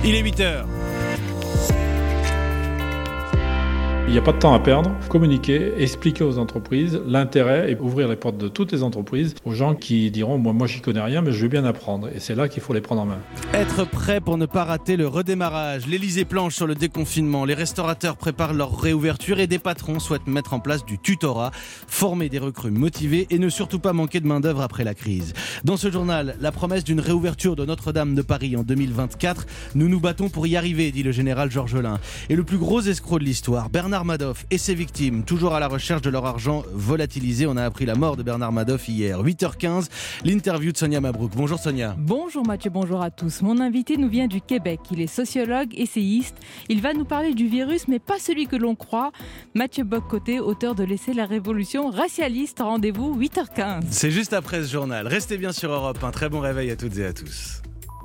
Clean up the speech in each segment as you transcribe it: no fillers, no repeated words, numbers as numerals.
Il est 8h. Il n'y a pas de temps à perdre, communiquer, expliquer aux entreprises l'intérêt et ouvrir les portes de toutes les entreprises aux gens qui diront moi j'y connais rien mais je veux bien apprendre, et c'est là qu'il faut les prendre en main. Être prêt pour ne pas rater le redémarrage. L'Élysée planche sur le déconfinement, les restaurateurs préparent leur réouverture et des patrons souhaitent mettre en place du tutorat, former des recrues motivées et ne surtout pas manquer de main d'œuvre après la crise. Dans ce journal, la promesse d'une réouverture de Notre-Dame de Paris en 2024. Nous nous battons pour y arriver, dit le général Georgelin. Et le plus gros escroc de l'histoire, Bernard Madoff et ses victimes, toujours à la recherche de leur argent volatilisé. On a appris la mort de Bernard Madoff hier. 8h15, l'interview de Sonia Mabrouk. Bonjour Sonia. Bonjour Mathieu, bonjour à tous. Mon invité nous vient du Québec. Il est sociologue, essayiste. Il va nous parler du virus, mais pas celui que l'on croit. Mathieu Bock-Côté, auteur de l'essai La Révolution racialiste. Rendez-vous 8h15. C'est juste après ce journal. Restez bien sur Europe 1. Très bon réveil à toutes et à tous.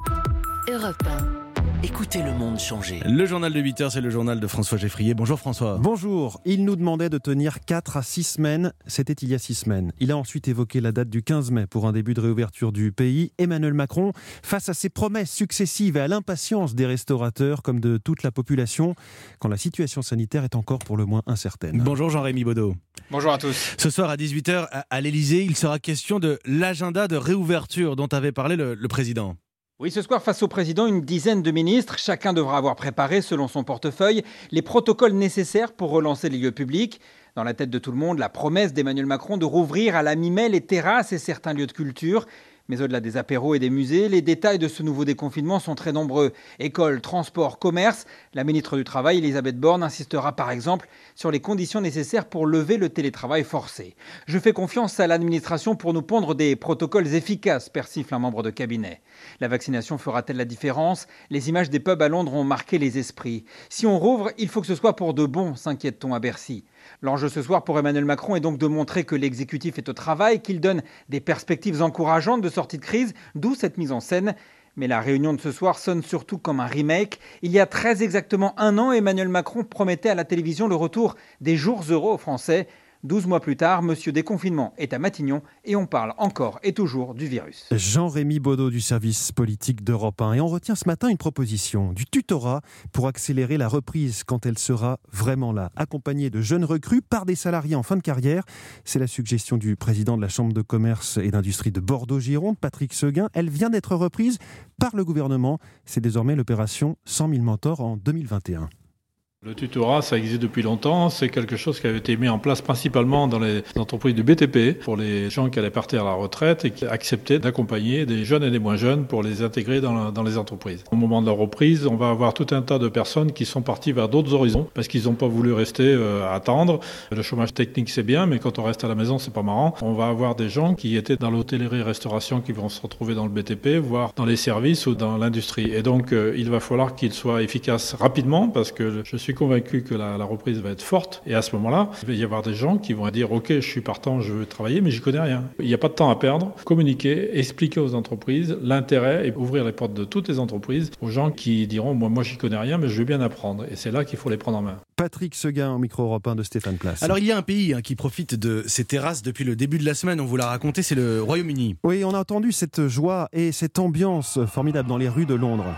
Europe 1. Écoutez le monde changer. Le journal de 8h, c'est le journal de François Geffrier. Bonjour François. Bonjour. Il nous demandait de tenir 4 à 6 semaines. C'était il y a 6 semaines. Il a ensuite évoqué la date du 15 mai pour un début de réouverture du pays. Emmanuel Macron, face à ses promesses successives et à l'impatience des restaurateurs comme de toute la population, quand la situation sanitaire est encore pour le moins incertaine. Bonjour Jean-Rémy Baudot. Bonjour à tous. Ce soir à 18h à l'Élysée, il sera question de l'agenda de réouverture dont avait parlé le président. Oui, ce soir, face au président, une dizaine de ministres. Chacun devra avoir préparé, selon son portefeuille, les protocoles nécessaires pour relancer les lieux publics. Dans la tête de tout le monde, la promesse d'Emmanuel Macron de rouvrir à la mi-mai les terrasses et certains lieux de culture. Mais au-delà des apéros et des musées, les détails de ce nouveau déconfinement sont très nombreux. Écoles, transports, commerce. La ministre du Travail, Elisabeth Borne, insistera par exemple sur les conditions nécessaires pour lever le télétravail forcé. Je fais confiance à l'administration pour nous pondre des protocoles efficaces, persifle un membre de cabinet. La vaccination fera-t-elle la différence ? Les images des pubs à Londres ont marqué les esprits. Si on rouvre, il faut que ce soit pour de bon, s'inquiète-t-on à Bercy. L'enjeu ce soir pour Emmanuel Macron est donc de montrer que l'exécutif est au travail, qu'il donne des perspectives encourageantes de sortie de crise, d'où cette mise en scène. Mais la réunion de ce soir sonne surtout comme un remake. Il y a très exactement un an, Emmanuel Macron promettait à la télévision le retour des jours heureux aux Français. 12 mois plus tard, Monsieur Déconfinement est à Matignon et on parle encore et toujours du virus. Jean-Rémy Baudot du service politique d'Europe 1. Et on retient ce matin une proposition du tutorat pour accélérer la reprise quand elle sera vraiment là, accompagnée de jeunes recrues par des salariés en fin de carrière. C'est la suggestion du président de la Chambre de commerce et d'industrie de Bordeaux-Gironde, Patrick Seguin. Elle vient d'être reprise par le gouvernement. C'est désormais l'opération 100 000 mentors en 2021. Le tutorat, ça existe depuis longtemps. C'est quelque chose qui avait été mis en place principalement dans les entreprises du BTP pour les gens qui allaient partir à la retraite et qui acceptaient d'accompagner des jeunes et des moins jeunes pour les intégrer dans les entreprises. Au moment de la reprise, on va avoir tout un tas de personnes qui sont parties vers d'autres horizons parce qu'ils n'ont pas voulu rester à attendre. Le chômage technique, c'est bien, mais quand on reste à la maison, c'est pas marrant. On va avoir des gens qui étaient dans l'hôtellerie-restauration qui vont se retrouver dans le BTP, voire dans les services ou dans l'industrie. Et donc, il va falloir qu'ils soient efficaces rapidement parce que je suis convaincu que la reprise va être forte, et à ce moment-là, il va y avoir des gens qui vont dire « Ok, je suis partant, je veux travailler, mais j'y connais rien ». Il n'y a pas de temps à perdre. Communiquer, expliquer aux entreprises l'intérêt et ouvrir les portes de toutes les entreprises aux gens qui diront « Moi, j'y connais rien, mais je veux bien apprendre ». Et c'est là qu'il faut les prendre en main. Patrick Seguin au micro Europe 1 de Stéphane Place. Alors il y a un pays qui profite de ces terrasses depuis le début de la semaine, on vous l'a raconté, c'est le Royaume-Uni. Oui, on a entendu cette joie et cette ambiance formidable dans les rues de Londres.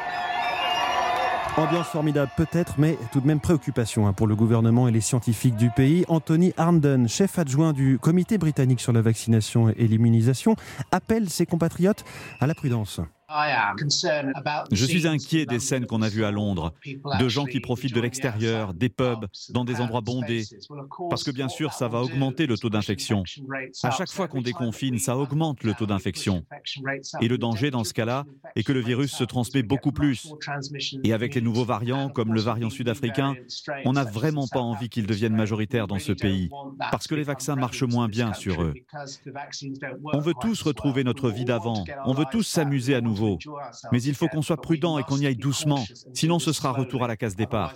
Ambiance formidable peut-être, mais tout de même préoccupation pour le gouvernement et les scientifiques du pays. Anthony Harnden, chef adjoint du comité britannique sur la vaccination et l'immunisation, appelle ses compatriotes à la prudence. Je suis inquiet des scènes qu'on a vues à Londres, de gens qui profitent de l'extérieur, des pubs, dans des endroits bondés, parce que bien sûr ça va augmenter le taux d'infection. À chaque fois qu'on déconfine, ça augmente le taux d'infection. Et le danger dans ce cas-là est que le virus se transmet beaucoup plus. Et avec les nouveaux variants, comme le variant sud-africain, on n'a vraiment pas envie qu'ils deviennent majoritaires dans ce pays, parce que les vaccins marchent moins bien sur eux. On veut tous retrouver notre vie d'avant, on veut tous s'amuser à nouveau. Mais il faut qu'on soit prudent et qu'on y aille doucement, sinon ce sera retour à la case départ.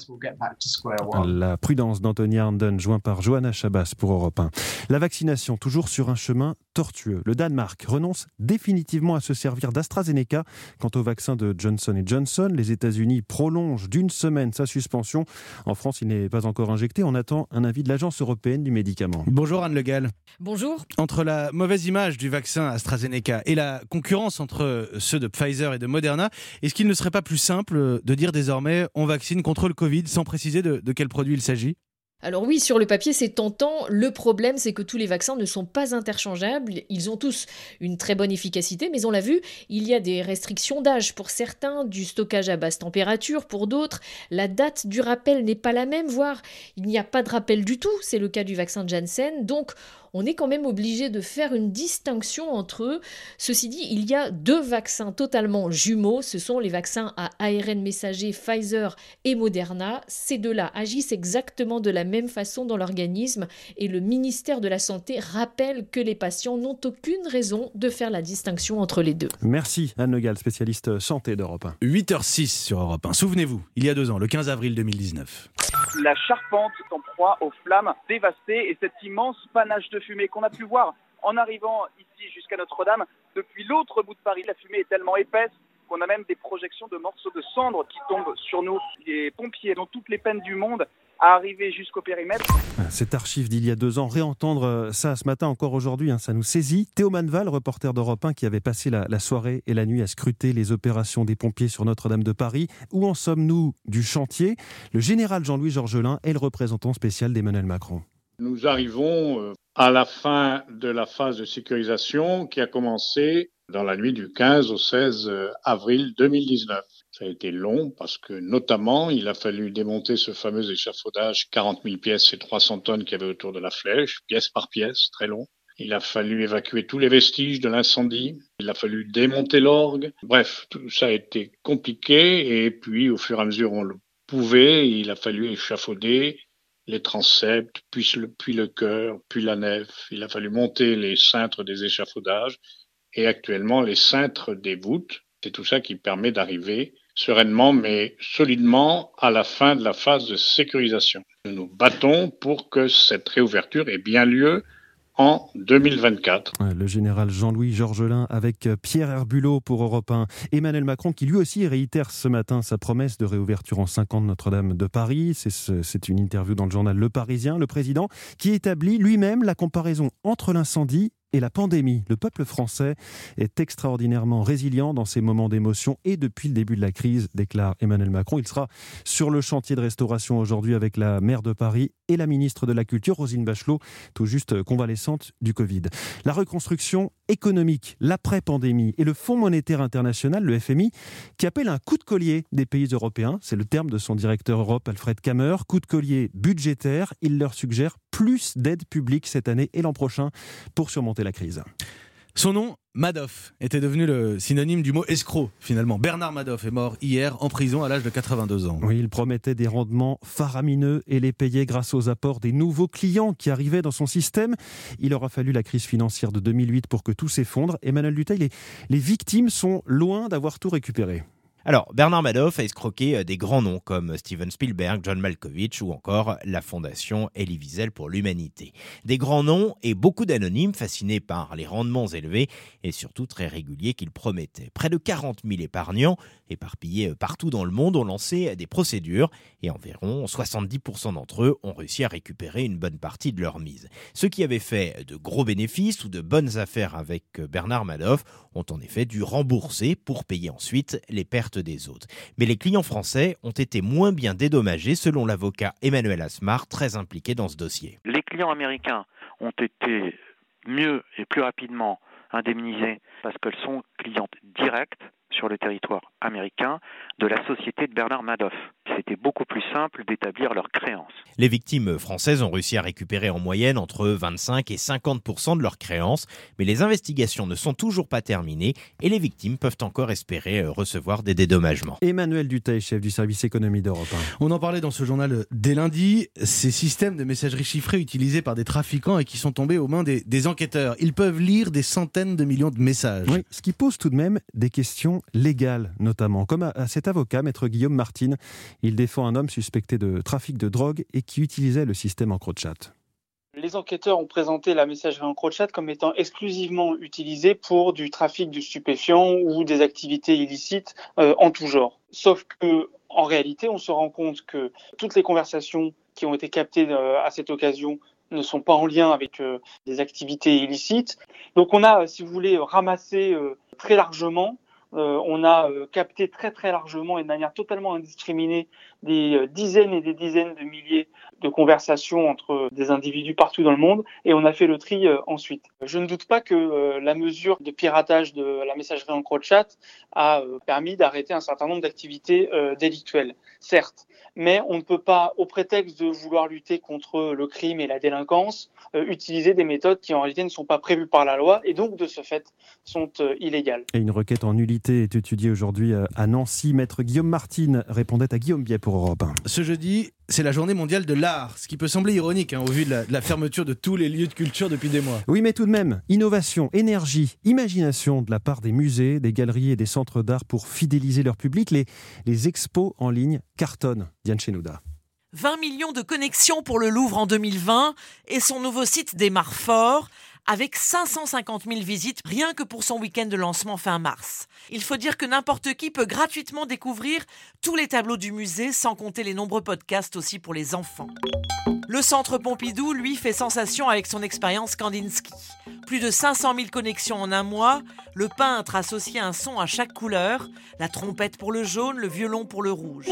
La prudence d'Anthony Harnden, joint par Johanna Chabas pour Europe 1. La vaccination, toujours sur un chemin tortueux. Le Danemark renonce définitivement à se servir d'AstraZeneca. Quant au vaccin de Johnson & Johnson, les États-Unis prolongent d'une semaine sa suspension. En France, il n'est pas encore injecté. On attend un avis de l'Agence européenne du médicament. Bonjour Anne Le Gall. Bonjour. Entre la mauvaise image du vaccin AstraZeneca et la concurrence entre ceux de Pfizer et de Moderna. Est-ce qu'il ne serait pas plus simple de dire désormais on vaccine contre le Covid sans préciser de quel produit il s'agit ? Alors oui, sur le papier, c'est tentant. Le problème, c'est que tous les vaccins ne sont pas interchangeables. Ils ont tous une très bonne efficacité, mais on l'a vu, il y a des restrictions d'âge pour certains, du stockage à basse température pour d'autres. La date du rappel n'est pas la même, voire il n'y a pas de rappel du tout. C'est le cas du vaccin Janssen. Donc, on est quand même obligé de faire une distinction entre eux. Ceci dit, il y a 2 vaccins totalement jumeaux. Ce sont les vaccins à ARN messager Pfizer et Moderna. Ces 2-là agissent exactement de la même façon dans l'organisme et le ministère de la Santé rappelle que les patients n'ont aucune raison de faire la distinction entre les 2. Merci Anne Le Gall, spécialiste santé d'Europe 1. 8h06 sur Europe 1. Souvenez-vous, il y a 2 ans, le 15 avril 2019. La Charpente est en proie aux flammes dévastées et cet immense panache de fumée qu'on a pu voir en arrivant ici jusqu'à Notre-Dame. Depuis l'autre bout de Paris, la fumée est tellement épaisse qu'on a même des projections de morceaux de cendres qui tombent sur nous. Les pompiers ont toutes les peines du monde à arriver jusqu'au périmètre. Cette archive d'il y a 2 ans, réentendre ça ce matin, encore aujourd'hui, ça nous saisit. Théo Manval, reporter d'Europe 1, qui avait passé la soirée et la nuit à scruter les opérations des pompiers sur Notre-Dame de Paris. Où en sommes-nous du chantier ? Le général Jean-Louis Georgelin est le représentant spécial d'Emmanuel Macron. Nous arrivons à la fin de la phase de sécurisation qui a commencé dans la nuit du 15 au 16 avril 2019. Ça a été long parce que, notamment, il a fallu démonter ce fameux échafaudage, 40 000 pièces et 300 tonnes qu'il y avait autour de la flèche, pièce par pièce, très long. Il a fallu évacuer tous les vestiges de l'incendie. Il a fallu démonter l'orgue. Bref, tout ça a été compliqué et puis, au fur et à mesure on le pouvait, il a fallu échafauder les transepts, puis le chœur, puis la nef. Il a fallu monter les cintres des échafaudages et actuellement les cintres des voûtes. C'est tout ça qui permet d'arriver sereinement mais solidement à la fin de la phase de sécurisation. Nous nous battons pour que cette réouverture ait bien lieu en 2024. Le général Jean-Louis Georgelin avec Pierre Herbulot pour Europe 1. Emmanuel Macron qui lui aussi réitère ce matin sa promesse de réouverture en 5 ans de Notre-Dame de Paris. C'est une interview dans le journal Le Parisien. Le président qui établit lui-même la comparaison entre l'incendie et la pandémie. Le peuple français est extraordinairement résilient dans ces moments d'émotion et depuis le début de la crise, déclare Emmanuel Macron. Il sera sur le chantier de restauration aujourd'hui avec la maire de Paris et la ministre de la Culture, Roselyne Bachelot, tout juste convalescente du Covid. La reconstruction économique, l'après-pandémie et le Fonds monétaire international, le FMI, qui appelle un coup de collier des pays européens. C'est le terme de son directeur Europe, Alfred Kammer. Coup de collier budgétaire. Il leur suggère plus d'aide publique cette année et l'an prochain pour surmonter la crise. Son nom, Madoff, était devenu le synonyme du mot escroc, finalement. Bernard Madoff est mort hier en prison à l'âge de 82 ans. Oui, il promettait des rendements faramineux et les payait grâce aux apports des nouveaux clients qui arrivaient dans son système. Il aura fallu la crise financière de 2008 pour que tout s'effondre. Emmanuel Dutheil, les victimes sont loin d'avoir tout récupéré. Alors, Bernard Madoff a escroqué des grands noms comme Steven Spielberg, John Malkovich ou encore la fondation Elie Wiesel pour l'humanité. Des grands noms et beaucoup d'anonymes fascinés par les rendements élevés et surtout très réguliers qu'il promettait. Près de 40 000 épargnants, éparpillés partout dans le monde, ont lancé des procédures et environ 70% d'entre eux ont réussi à récupérer une bonne partie de leur mise. Ceux qui avaient fait de gros bénéfices ou de bonnes affaires avec Bernard Madoff ont en effet dû rembourser pour payer ensuite les pertes des autres. Mais les clients français ont été moins bien dédommagés selon l'avocat Emmanuel Asmar, très impliqué dans ce dossier. Les clients américains ont été mieux et plus rapidement indemnisés parce qu'elles sont clientes directes sur le territoire américain de la société de Bernard Madoff. C'était beaucoup plus simple d'établir leurs créances. Les victimes françaises ont réussi à récupérer en moyenne entre 25 et 50% de leurs créances, mais les investigations ne sont toujours pas terminées et les victimes peuvent encore espérer recevoir des dédommagements. Emmanuel Dutheil, chef du service économie d'Europe 1. On en parlait dans ce journal dès lundi, ces systèmes de messagerie chiffrée utilisés par des trafiquants et qui sont tombés aux mains des enquêteurs. Ils peuvent lire des centaines de millions de messages. Oui, ce qui pose tout de même des questions légales, notamment, comme à cet avocat, maître Guillaume Martine. Il défend un homme suspecté de trafic de drogue et qui utilisait le système EncroChat. Les enquêteurs ont présenté la messagerie EncroChat comme étant exclusivement utilisée pour du trafic de stupéfiants ou des activités illicites en tout genre. Sauf que, en réalité, on se rend compte que toutes les conversations qui ont été captées à cette occasion ne sont pas en lien avec des activités illicites. Donc on a, si vous voulez, ramassé très largement On a capté très très largement et de manière totalement indiscriminée des dizaines et des dizaines de milliers de conversations entre des individus partout dans le monde et on a fait le tri ensuite. Je ne doute pas que la mesure de piratage de la messagerie EncroChat a permis d'arrêter un certain nombre d'activités délictuelles, certes. Mais on ne peut pas, au prétexte de vouloir lutter contre le crime et la délinquance, utiliser des méthodes qui en réalité ne sont pas prévues par la loi et donc de ce fait sont illégales. Et une requête en nullité est étudiée aujourd'hui à Nancy. Maître Guillaume Martine répondait à Guillaume Biet pour Europe 1. Ce jeudi, c'est la journée mondiale de l'art, ce qui peut sembler ironique au vu de la fermeture de tous les lieux de culture depuis des mois. Oui, mais tout de même, innovation, énergie, imagination de la part des musées, des galeries et des centres d'art pour fidéliser leur public. Les expos en ligne cartonnent. Diane Chenouda. 20 millions de connexions pour le Louvre en 2020 et son nouveau site démarre fort avec 550 000 visites rien que pour son week-end de lancement fin mars. Il faut dire que n'importe qui peut gratuitement découvrir tous les tableaux du musée sans compter les nombreux podcasts aussi pour les enfants. Le Centre Pompidou, lui, fait sensation avec son expérience Kandinsky. Plus de 500 000 connexions en un mois, le peintre associe un son à chaque couleur, la trompette pour le jaune, le violon pour le rouge.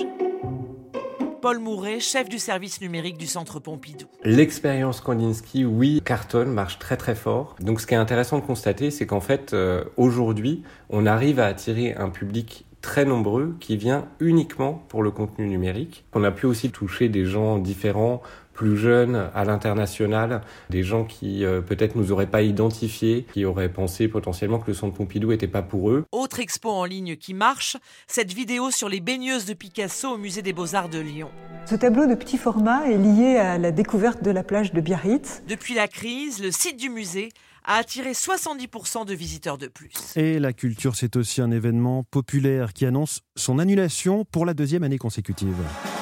Paul Mouret, chef du service numérique du Centre Pompidou. L'expérience Kandinsky, oui, cartonne, marche très très fort. Donc ce qui est intéressant de constater, c'est qu'en fait, aujourd'hui, on arrive à attirer un public très nombreux qui vient uniquement pour le contenu numérique. On a pu aussi toucher des gens différents, plus jeunes, à l'international, des gens qui peut-être nous auraient pas identifiés, qui auraient pensé potentiellement que le Centre Pompidou était pas pour eux. Autre expo en ligne qui marche, cette vidéo sur les baigneuses de Picasso au musée des Beaux-Arts de Lyon. Ce tableau de petit format est lié à la découverte de la plage de Biarritz. Depuis la crise, le site du musée a attiré 70% de visiteurs de plus. Et la culture, c'est aussi un événement populaire qui annonce son annulation pour la 2e année consécutive.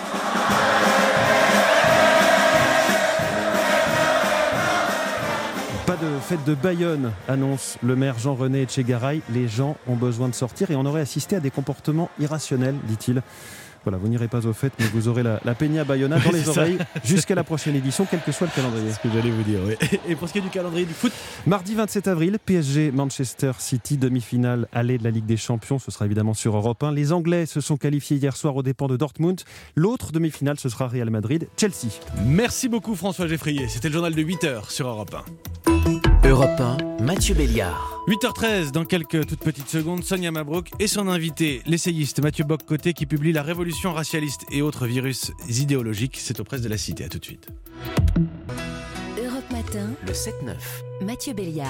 Pas de fête de Bayonne, annonce le maire Jean-René Etchegaray. Les gens ont besoin de sortir et on aurait assisté à des comportements irrationnels, dit-il. Voilà, vous n'irez pas aux fêtes, mais vous aurez la Peña Bayona dans les oreilles jusqu'à la prochaine édition, quel que soit le calendrier. C'est ce que j'allais vous dire, oui. Et pour ce qui est du calendrier du foot, mardi 27 avril, PSG Manchester City, demi-finale aller de la Ligue des Champions, ce sera évidemment sur Europe 1. Les Anglais se sont qualifiés hier soir aux dépens de Dortmund. L'autre demi-finale, ce sera Real Madrid-Chelsea. Merci beaucoup François Geffrier, c'était le journal de 8h sur Europe 1. Europe 1, Mathieu Béliard. 8h13, dans quelques toutes petites secondes, Sonia Mabrouk et son invité, l'essayiste Mathieu Bock-Côté, qui publie La Révolution racialiste et autres virus idéologiques. C'est aux presses de la Cité. À tout de suite. Europe Matin, le 7-9. Mathieu Béliard.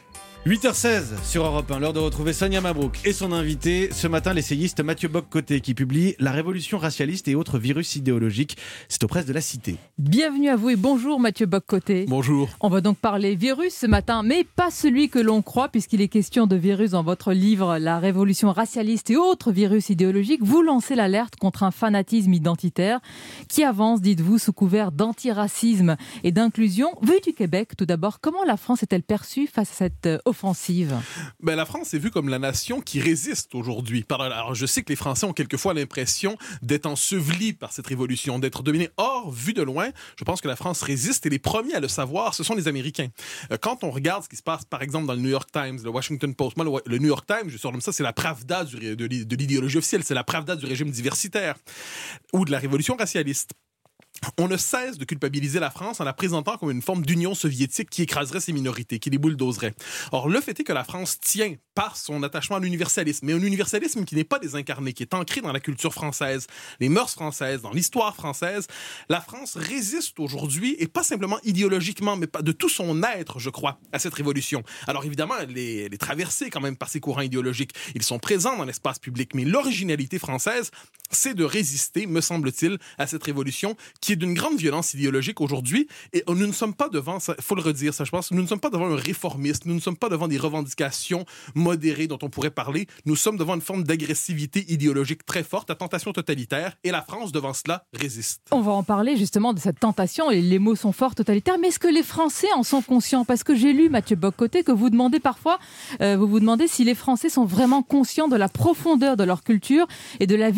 8h16 sur Europe 1, l'heure de retrouver Sonia Mabrouk et son invité, ce matin l'essayiste Mathieu Bock-Côté qui publie La Révolution racialiste et autres virus idéologiques. C'est aux presses de la Cité. Bienvenue à vous et bonjour Mathieu Bock-Côté. Bonjour. On va donc parler virus ce matin, mais pas celui que l'on croit puisqu'il est question de virus dans votre livre La Révolution racialiste et autres virus idéologiques. Vous lancez l'alerte contre un fanatisme identitaire qui avance, dites-vous, sous couvert d'antiracisme et d'inclusion. Vu du Québec, tout d'abord, comment la France est-elle perçue face à cette offensive? La France est vue comme la nation qui résiste aujourd'hui. Alors, je sais que les Français ont quelquefois l'impression d'être ensevelis par cette révolution, d'être dominés. Or, vu de loin, je pense que la France résiste et les premiers à le savoir, ce sont les Américains. Quand on regarde ce qui se passe, par exemple, dans le New York Times, le Washington Post, moi, le New York Times, je surnomme ça, c'est la Pravda de l'idéologie officielle, c'est la Pravda du régime diversitaire ou de la révolution racialiste. On ne cesse de culpabiliser la France en la présentant comme une forme d'union soviétique qui écraserait ses minorités, qui les bulldozerait. Or, le fait est que la France tient par son attachement à l'universalisme, mais un universalisme qui n'est pas désincarné, qui est ancré dans la culture française, les mœurs françaises, dans l'histoire française. La France résiste aujourd'hui, et pas simplement idéologiquement, mais de tout son être, je crois, à cette révolution. Alors évidemment, elle est traversée quand même par ces courants idéologiques. Ils sont présents dans l'espace public, mais l'originalité française, c'est de résister, me semble-t-il, à cette révolution qui est d'une grande violence idéologique aujourd'hui, et nous ne sommes pas devant, il faut le redire ça je pense, nous ne sommes pas devant un réformiste, nous ne sommes pas devant des revendications modérées dont on pourrait parler, nous sommes devant une forme d'agressivité idéologique très forte, à tentation totalitaire, et la France devant cela résiste. On va en parler justement de cette tentation, et les mots sont forts, totalitaire, mais est-ce que les Français en sont conscients? Parce que j'ai lu, Mathieu Bock-Côté, que vous demandez parfois, vous vous demandez si les Français sont vraiment conscients de la profondeur de leur culture et de la vision du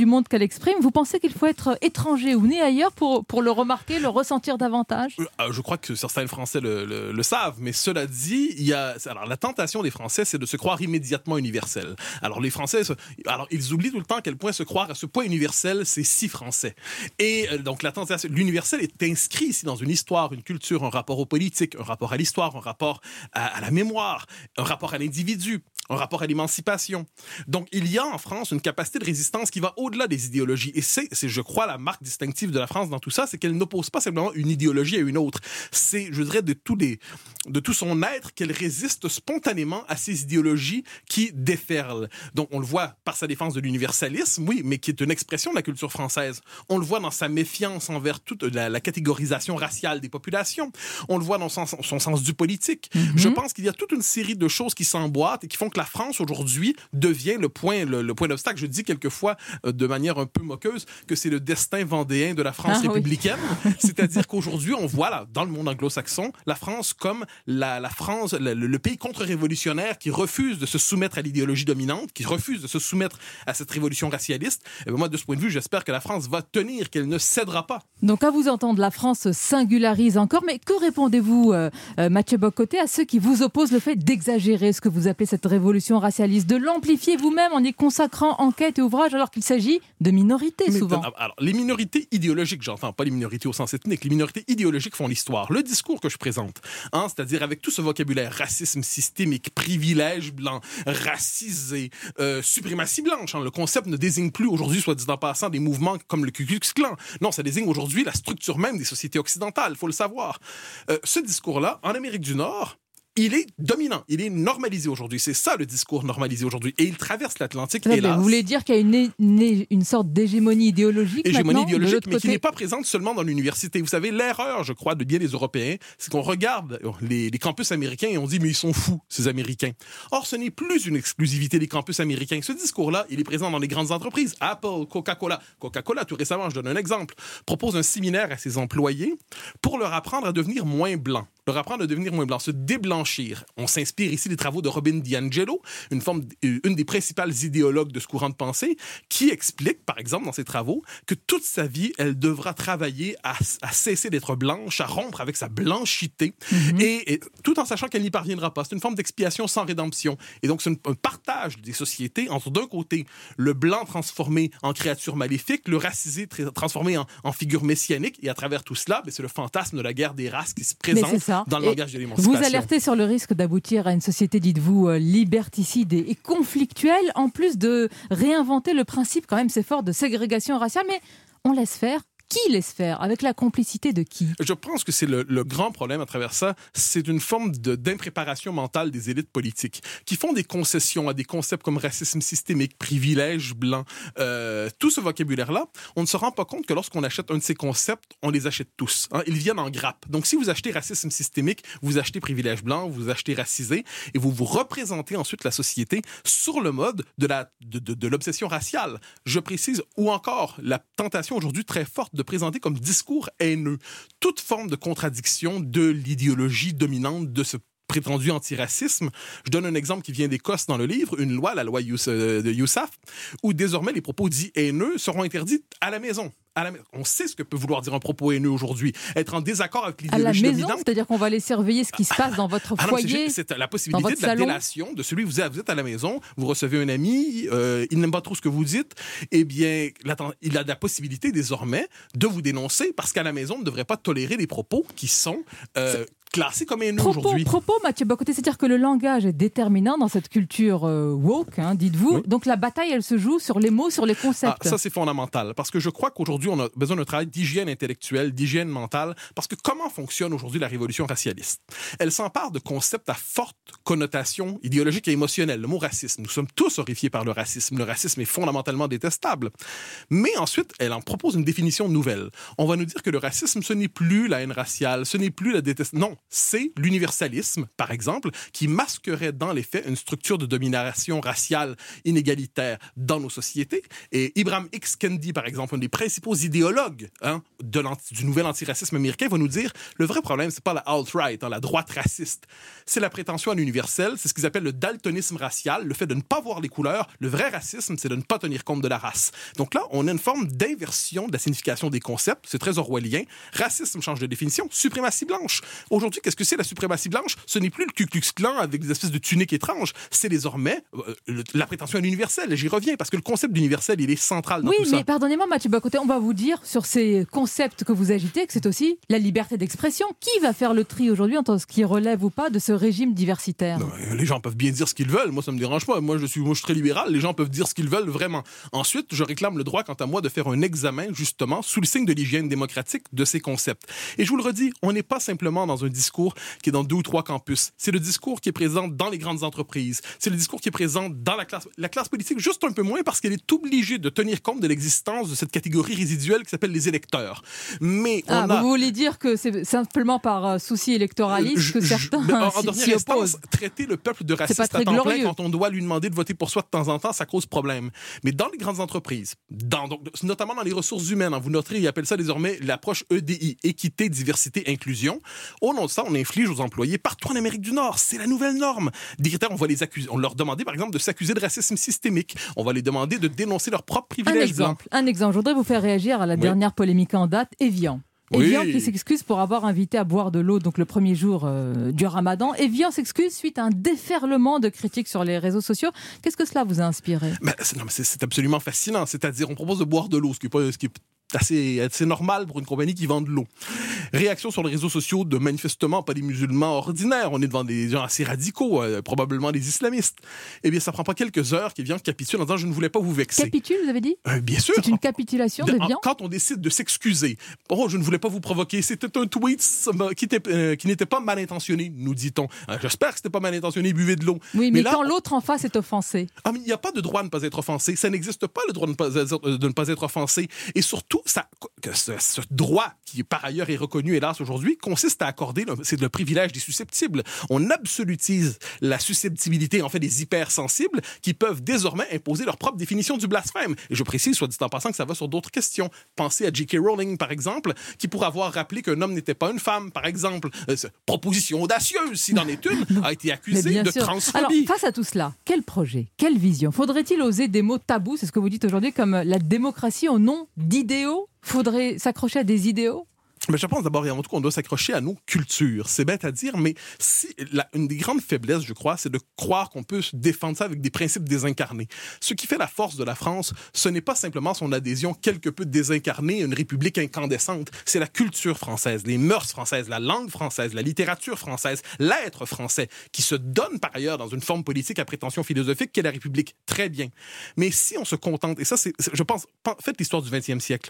du monde qu'elle exprime. Vous pensez qu'il faut être étranger ou né ailleurs pour le remarquer, le ressentir davantage? Je crois que certains Français le savent, mais cela dit, alors la tentation des Français, c'est de se croire immédiatement universel. Alors les Français, ils oublient tout le temps à quel point se croire à ce point universel, c'est si français. Et donc la tentation, l'universel est inscrit ici dans une histoire, une culture, un rapport au politique, un rapport à l'histoire, un rapport à la mémoire, un rapport à l'individu, un rapport à l'émancipation. Donc, il y a en France une capacité de résistance qui va au-delà des idéologies. Et c'est, je crois, la marque distinctive de la France dans tout ça, c'est qu'elle n'oppose pas simplement une idéologie à une autre. C'est, je dirais, de tout son être qu'elle résiste spontanément à ces idéologies qui déferlent. Donc, on le voit par sa défense de l'universalisme, oui, mais qui est une expression de la culture française. On le voit dans sa méfiance envers toute la catégorisation raciale des populations. On le voit dans son sens du politique. Je pense qu'il y a toute une série de choses qui s'emboîtent et qui font que la France, aujourd'hui, devient le point d'obstacle. Je dis quelquefois, de manière un peu moqueuse, que c'est le destin vendéen de la France républicaine. Oui. C'est-à-dire qu'aujourd'hui, on voit, là, dans le monde anglo-saxon, la France comme la France, le pays contre-révolutionnaire qui refuse de se soumettre à l'idéologie dominante, qui refuse de se soumettre à cette révolution racialiste. Et bien, moi, de ce point de vue, j'espère que la France va tenir, qu'elle ne cédera pas. Donc, à vous entendre, la France singularise encore. Mais que répondez-vous, Mathieu Bock-Côté, à ceux qui vous opposent le fait d'exagérer ce que vous appelez cette révolution racialiste, de l'amplifier vous-même en y consacrant enquête et ouvrages, alors qu'il s'agit de minorités, souvent? Alors, les minorités idéologiques, j'entends pas les minorités au sens ethnique, les minorités idéologiques font l'histoire. Le discours que je présente, c'est-à-dire avec tout ce vocabulaire, racisme systémique, privilège blanc, racisé, suprématie blanche, le concept ne désigne plus aujourd'hui, soit dit en passant, des mouvements comme le Ku Klux Klan. Non, ça désigne aujourd'hui la structure même des sociétés occidentales, il faut le savoir. Ce discours-là, en Amérique du Nord, il est dominant, il est normalisé aujourd'hui. C'est ça le discours normalisé aujourd'hui. Et il traverse l'Atlantique, hélas. Vous voulez dire qu'il y a une sorte d'hégémonie idéologique Hégémonie maintenant, idéologique, mais qui n'est pas présente seulement dans l'université. Vous savez, l'erreur, je crois, de bien des Européens, c'est qu'on regarde les campus américains et on dit « mais ils sont fous, ces Américains ». Or, ce n'est plus une exclusivité des campus américains. Ce discours-là, il est présent dans les grandes entreprises. Apple, Coca-Cola. Coca-Cola, tout récemment, je donne un exemple, propose un séminaire à ses employés pour leur apprendre à devenir moins blancs. Se déblanchir. On s'inspire ici des travaux de Robin DiAngelo, une des principales idéologues de ce courant de pensée, qui explique, par exemple, dans ses travaux, que toute sa vie, elle devra travailler à cesser d'être blanche, à rompre avec sa blanchité, et tout en sachant qu'elle n'y parviendra pas. C'est une forme d'expiation sans rédemption. Et donc, c'est un partage des sociétés entre, d'un côté, le blanc transformé en créature maléfique, le racisé transformé en figure messianique, et à travers tout cela, c'est le fantasme de la guerre des races qui se présente dans le langage de l'émancipation. Vous alertez sur le risque d'aboutir à une société, dites-vous, liberticide et conflictuelle, en plus de réinventer le principe, quand même c'est fort, de ségrégation raciale, mais on laisse faire. Qui laisse faire? Avec la complicité de qui? Je pense que c'est le grand problème à travers ça. C'est une forme d'impréparation mentale des élites politiques qui font des concessions à des concepts comme racisme systémique, privilège blanc. Tout ce vocabulaire-là, on ne se rend pas compte que lorsqu'on achète un de ces concepts, on les achète tous. Ils viennent en grappe. Donc, si vous achetez racisme systémique, vous achetez privilège blanc, vous achetez racisé, et vous vous représentez ensuite la société sur le mode de l'obsession raciale. Je précise, ou encore la tentation aujourd'hui très forte de présenter comme discours haineux toute forme de contradiction de l'idéologie dominante de ce prétendu antiracisme. Je donne un exemple qui vient d'Écosse dans le livre, une loi, la loi de Yousaf, où désormais les propos dits haineux seront interdits à la maison. On sait ce que peut vouloir dire un propos haineux aujourd'hui. Être en désaccord avec l'idéologie dominante. À la maison, c'est-à-dire qu'on va aller surveiller ce qui se passe dans votre foyer. C'est la possibilité de la délation de celui vous êtes à la maison, vous recevez un ami, il n'aime pas trop ce que vous dites, eh bien, il a la possibilité désormais de vous dénoncer parce qu'à la maison, on ne devrait pas tolérer des propos qui sont classés comme haineux aujourd'hui. Propos, Mathieu Bock-Côté, c'est-à-dire que le langage est déterminant dans cette culture woke, dites-vous. Oui. Donc la bataille, elle se joue sur les mots, sur les concepts. Ça, c'est fondamental parce que je crois qu'aujourd'hui, on a besoin d'un travail d'hygiène intellectuelle, d'hygiène mentale, parce que comment fonctionne aujourd'hui la révolution racialiste? Elle s'empare de concepts à forte connotation idéologique et émotionnelle. Le mot racisme, nous sommes tous horrifiés par le racisme. Le racisme est fondamentalement détestable. Mais ensuite, elle en propose une définition nouvelle. On va nous dire que le racisme, ce n'est plus la haine raciale, ce n'est plus la détestation. Non, c'est l'universalisme, par exemple, qui masquerait dans les faits une structure de domination raciale inégalitaire dans nos sociétés. Et Ibram X. Kendi, par exemple, un des principaux idéologues du nouvel antiracisme américain, va nous dire le vrai problème, c'est pas la alt-right, la droite raciste. C'est la prétention à l'universel, c'est ce qu'ils appellent le daltonisme racial, le fait de ne pas voir les couleurs. Le vrai racisme, c'est de ne pas tenir compte de la race. Donc là, on a une forme d'inversion de la signification des concepts. C'est très orwellien. Racisme change de définition. Suprématie blanche. Aujourd'hui, qu'est-ce que c'est la suprématie blanche? Ce n'est plus le Ku Klux Klan avec des espèces de tuniques étranges. C'est désormais la prétention à l'universel. Et j'y reviens parce que le concept d'universel, il est central dans tout ça. Oui, mais pardonnez-moi, Mathieu Bock-Côté, on va vous dire sur ces concepts que vous agitez que c'est aussi la liberté d'expression. Qui va faire le tri aujourd'hui entre ce qui relève ou pas de ce régime diversitaire? Non, les gens peuvent bien dire ce qu'ils veulent. Moi, ça me dérange pas. Moi, je suis très libéral. Les gens peuvent dire ce qu'ils veulent vraiment. Ensuite, je réclame le droit, quant à moi, de faire un examen, justement, sous le signe de l'hygiène démocratique de ces concepts. Et je vous le redis, on n'est pas simplement dans un discours qui est dans 2 ou 3 campus. C'est le discours qui est présent dans les grandes entreprises. C'est le discours qui est présent dans la classe politique, juste un peu moins parce qu'elle est obligée de tenir compte de l'existence de cette catégorie résiduelle qui s'appelle les électeurs. Mais vous voulez dire que c'est simplement par souci électoraliste que certains en dernière instance, traiter le peuple de raciste à temps plein quand on doit lui demander de voter pour soi de temps en temps, ça cause problème. Mais dans les grandes entreprises, notamment dans les ressources humaines, vous noterez, ils appellent ça désormais l'approche EDI, équité, diversité, inclusion. Au nom de ça, on inflige aux employés partout en Amérique du Nord. C'est la nouvelle norme. Directeurs, on va les accuser. On leur demandait, par exemple, de s'accuser de racisme systémique. On va les demander de dénoncer leurs propres privilèges blancs. Un exemple. Je voudrais vous faire réagir à la dernière polémique en date, Evian. Evian qui s'excuse pour avoir invité à boire de l'eau donc le premier jour du Ramadan. Evian s'excuse suite à un déferlement de critiques sur les réseaux sociaux. Qu'est-ce que cela vous a inspiré? C'est absolument fascinant. C'est-à-dire, on propose de boire de l'eau, ce qui est assez normal pour une compagnie qui vend de l'eau. Réaction sur les réseaux sociaux de manifestement pas des musulmans ordinaires. On est devant des gens assez radicaux, probablement des islamistes. Eh bien, ça prend pas quelques heures qu'Evian capitule en disant « je ne voulais pas vous vexer ». Capitule, vous avez dit? Bien sûr. C'est une capitulation d'Evian? Quand on décide de s'excuser. « Oh, je ne voulais pas vous provoquer. C'était un tweet qui n'était pas mal intentionné, nous dit-on. J'espère que c'était pas mal intentionné, buvez de l'eau. » Oui, mais là, quand l'autre en face est offensé. Mais il n'y a pas de droit de ne pas être offensé. Ça n'existe pas, le droit de ne pas être offensé. Et surtout, ce droit, qui par ailleurs est reconnu, hélas, aujourd'hui, consiste à accorder, c'est le privilège des susceptibles. On absolutise la susceptibilité, en fait, des hypersensibles qui peuvent désormais imposer leur propre définition du blasphème. Et je précise, soit dit en passant, que ça va sur d'autres questions. Pensez à J.K. Rowling, par exemple, qui pour avoir rappelé qu'un homme n'était pas une femme, par exemple, proposition audacieuse, s'il en est une, a été accusée de transphobie. Alors, face à tout cela, quel projet, quelle vision? Faudrait-il oser des mots tabous, c'est ce que vous dites aujourd'hui, comme la démocratie au nom d'idéaux? Faudrait s'accrocher à des idéaux? Mais je pense d'abord et avant tout qu'on doit s'accrocher à nos cultures. C'est bête à dire, mais une des grandes faiblesses, je crois, c'est de croire qu'on peut défendre ça avec des principes désincarnés. Ce qui fait la force de la France, ce n'est pas simplement son adhésion quelque peu désincarnée à une république incandescente. C'est la culture française, les mœurs françaises, la langue française, la littérature française, l'être français, qui se donne par ailleurs dans une forme politique à prétention philosophique qu'est la République. Très bien. Mais si on se contente, et ça, je pense, faites l'histoire du XXe siècle.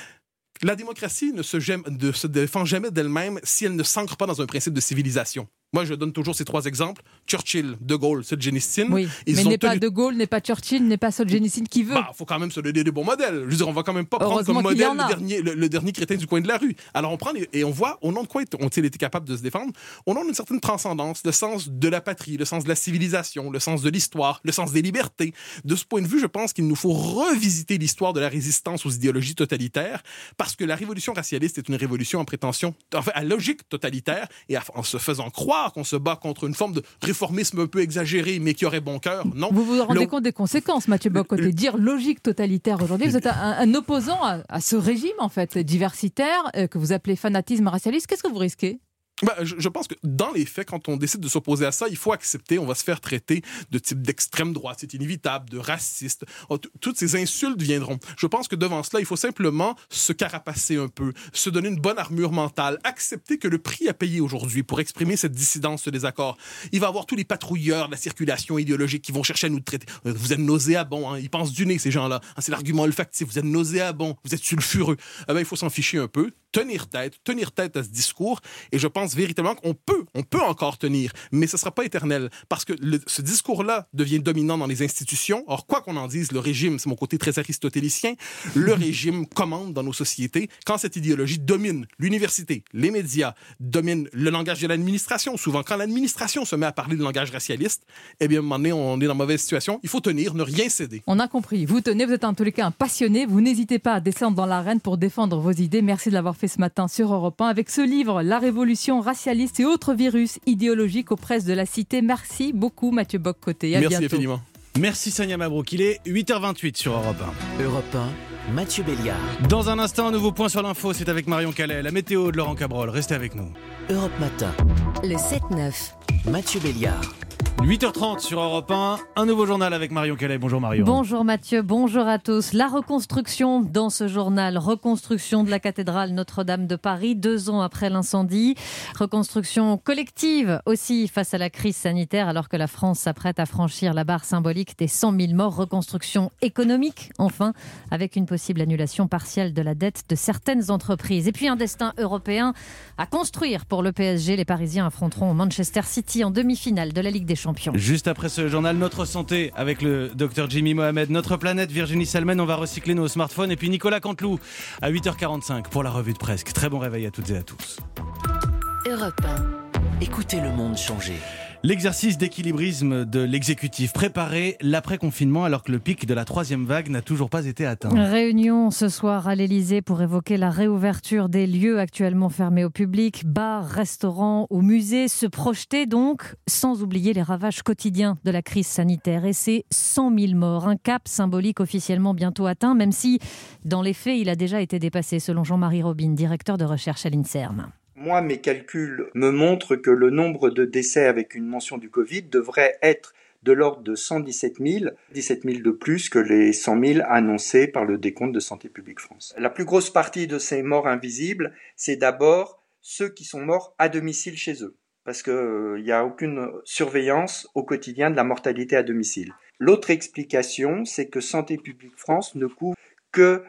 La démocratie ne se défend jamais d'elle-même si elle ne s'ancre pas dans un principe de civilisation. Moi, je donne toujours ces 3 exemples. Churchill, De Gaulle, Solzhenitsyn. Oui, mais n'est pas De Gaulle, n'est pas Churchill, n'est pas Solzhenitsyn qui veut. Faut quand même se donner des bons modèles. Je veux dire, on va quand même pas prendre comme modèle le dernier crétin du coin de la rue. Alors, on prend et on voit au nom de quoi ont-ils été capables de se défendre? Au nom d'une certaine transcendance, le sens de la patrie, le sens de la civilisation, le sens de l'histoire, le sens des libertés. De ce point de vue, je pense qu'il nous faut revisiter l'histoire de la résistance aux idéologies totalitaires parce que la révolution racialiste est une révolution en prétention, à logique totalitaire et en se faisant croire qu'on se bat contre une forme de réformisme un peu exagéré, mais qui aurait bon cœur. Non. Vous vous rendez compte des conséquences, Mathieu Bock-Côté? Dire logique totalitaire aujourd'hui, vous êtes un opposant à ce régime, en fait, diversitaire, que vous appelez fanatisme racialiste. Qu'est-ce que vous risquez? Je pense que dans les faits, quand on décide de s'opposer à ça, il faut accepter, on va se faire traiter de type d'extrême droite, c'est inévitable, de raciste. Toutes ces insultes viendront. Je pense que devant cela, il faut simplement se carapacer un peu, se donner une bonne armure mentale, accepter que le prix à payer aujourd'hui pour exprimer cette dissidence, ce désaccord, il va y avoir tous les patrouilleurs de la circulation idéologique qui vont chercher à nous traiter. Vous êtes nauséabonds, hein, ils pensent du nez, ces gens-là. C'est l'argument olfactif, vous êtes nauséabonds, vous êtes sulfureux. Il faut s'en ficher un peu. tenir tête à ce discours. Et je pense véritablement qu'on peut encore tenir, mais ce ne sera pas éternel. Parce que ce discours-là devient dominant dans les institutions. Or, quoi qu'on en dise, le régime, c'est mon côté très aristotélicien, le régime commande dans nos sociétés quand cette idéologie domine l'université, les médias, domine le langage de l'administration. Souvent, quand l'administration se met à parler de langage racialiste, eh bien, à un moment donné, on est dans une mauvaise situation. Il faut tenir, ne rien céder. On a compris. Vous tenez, vous êtes en tous les cas un passionné. Vous n'hésitez pas à descendre dans l'arène pour défendre vos idées. Merci de l'avoir fait ce matin sur Europe 1 avec ce livre, La révolution racialiste et autres virus idéologiques aux presses de la cité. Merci beaucoup, Mathieu Bock-Côté. Merci bientôt. Infiniment. Merci Sonia Mabrouk. Il est 8h28 sur Europe 1. Europe 1, Mathieu Béliard. Dans un instant, un nouveau point sur l'info. C'est avec Marion Calais. La météo de Laurent Cabrol. Restez avec nous. Europe Matin. Le 7-9. Mathieu Béliard. 8h30 sur Europe 1, un nouveau journal avec Marion Calais. Bonjour Marion. Bonjour Mathieu, bonjour à tous. La reconstruction dans ce journal, reconstruction de la cathédrale Notre-Dame de Paris 2 ans après l'incendie. Reconstruction collective aussi face à la crise sanitaire alors que la France s'apprête à franchir la barre symbolique des 100 000 morts. Reconstruction économique enfin avec une possible annulation partielle de la dette de certaines entreprises. Et puis un destin européen à construire pour le PSG. Les Parisiens affronteront Manchester City en demi-finale de la Ligue des Champions. Juste après ce journal, notre santé avec le docteur Jimmy Mohamed, notre planète Virginie Salmen, on va recycler nos smartphones et puis Nicolas Canteloup à 8h45 pour la revue de presse. Très bon réveil à toutes et à tous. Europe 1, écoutez le monde changer. L'exercice d'équilibrisme de l'exécutif, préparer l'après-confinement alors que le pic de la 3e vague n'a toujours pas été atteint. Réunion ce soir à l'Elysée pour évoquer la réouverture des lieux actuellement fermés au public, bars, restaurants ou musées, se projeter donc, sans oublier les ravages quotidiens de la crise sanitaire. Et c'est 100 000 morts, un cap symbolique officiellement bientôt atteint, même si dans les faits il a déjà été dépassé selon Jean-Marie Robin, directeur de recherche à l'INSERM. Moi, mes calculs me montrent que le nombre de décès avec une mention du Covid devrait être de l'ordre de 117 000, 17 000 de plus que les 100 000 annoncés par le décompte de Santé publique France. La plus grosse partie de ces morts invisibles, c'est d'abord ceux qui sont morts à domicile chez eux, parce qu'il n'y a aucune surveillance au quotidien de la mortalité à domicile. L'autre explication, c'est que Santé publique France ne couvre que,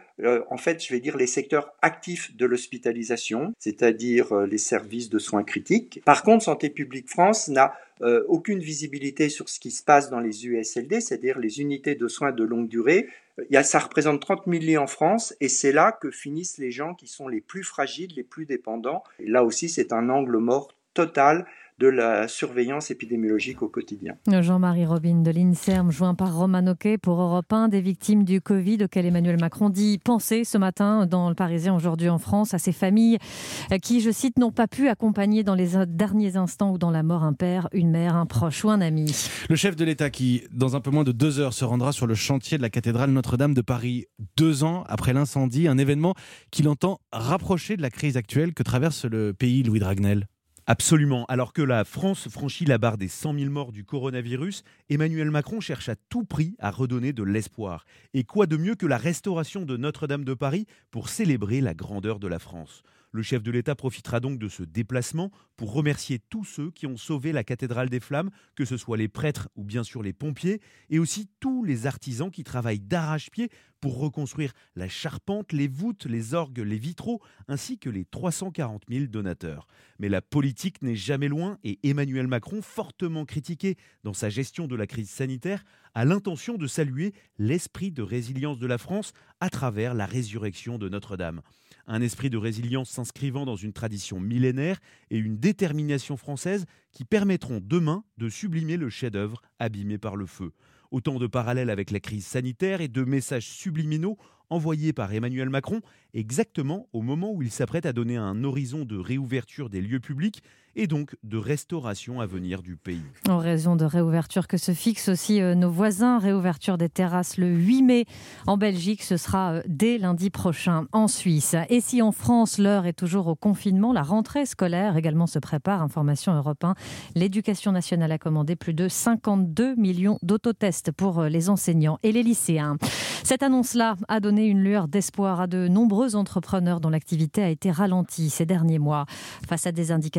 les secteurs actifs de l'hospitalisation, c'est-à-dire les services de soins critiques. Par contre, Santé publique France n'a aucune visibilité sur ce qui se passe dans les USLD, c'est-à-dire les unités de soins de longue durée. Ça représente 30 000 lits en France et c'est là que finissent les gens qui sont les plus fragiles, les plus dépendants. Et là aussi, c'est un angle mort total de la surveillance épidémiologique au quotidien. Jean-Marie Robin de l'INSERM, joint par Roman Oquet pour Europe 1, des victimes du Covid auxquelles Emmanuel Macron dit penser ce matin dans Le Parisien aujourd'hui en France à ces familles qui, je cite, n'ont pas pu accompagner dans les derniers instants ou dans la mort un père, une mère, un proche ou un ami. Le chef de l'État qui, dans un peu moins de 2 heures, se rendra sur le chantier de la cathédrale Notre-Dame de Paris 2 ans après l'incendie, un événement qu'il entend rapprocher de la crise actuelle que traverse le pays, Louis Dragnel. Absolument. Alors que la France franchit la barre des 100 000 morts du coronavirus, Emmanuel Macron cherche à tout prix à redonner de l'espoir. Et quoi de mieux que la restauration de Notre-Dame de Paris pour célébrer la grandeur de la France ? Le chef de l'État profitera donc de ce déplacement pour remercier tous ceux qui ont sauvé la cathédrale des Flammes, que ce soit les prêtres ou bien sûr les pompiers, et aussi tous les artisans qui travaillent d'arrache-pied pour reconstruire la charpente, les voûtes, les orgues, les vitraux, ainsi que les 340 000 donateurs. Mais la politique n'est jamais loin et Emmanuel Macron, fortement critiqué dans sa gestion de la crise sanitaire, a l'intention de saluer l'esprit de résilience de la France à travers la résurrection de Notre-Dame. Un esprit de résilience s'inscrivant dans une tradition millénaire et une détermination française qui permettront demain de sublimer le chef-d'œuvre abîmé par le feu. Autant de parallèles avec la crise sanitaire et de messages subliminaux envoyés par Emmanuel Macron exactement au moment où il s'apprête à donner un horizon de réouverture des lieux publics et donc de restauration à venir du pays. En raison de réouverture que se fixent aussi nos voisins, réouverture des terrasses le 8 mai en Belgique, ce sera dès lundi prochain en Suisse. Et si en France l'heure est toujours au confinement, la rentrée scolaire également se prépare. Information Europe 1, l'Éducation nationale a commandé plus de 52 millions d'autotests pour les enseignants et les lycéens. Cette annonce-là a donné une lueur d'espoir à de nombreux entrepreneurs dont l'activité a été ralentie ces derniers mois. Face à des indicateurs inquiétants,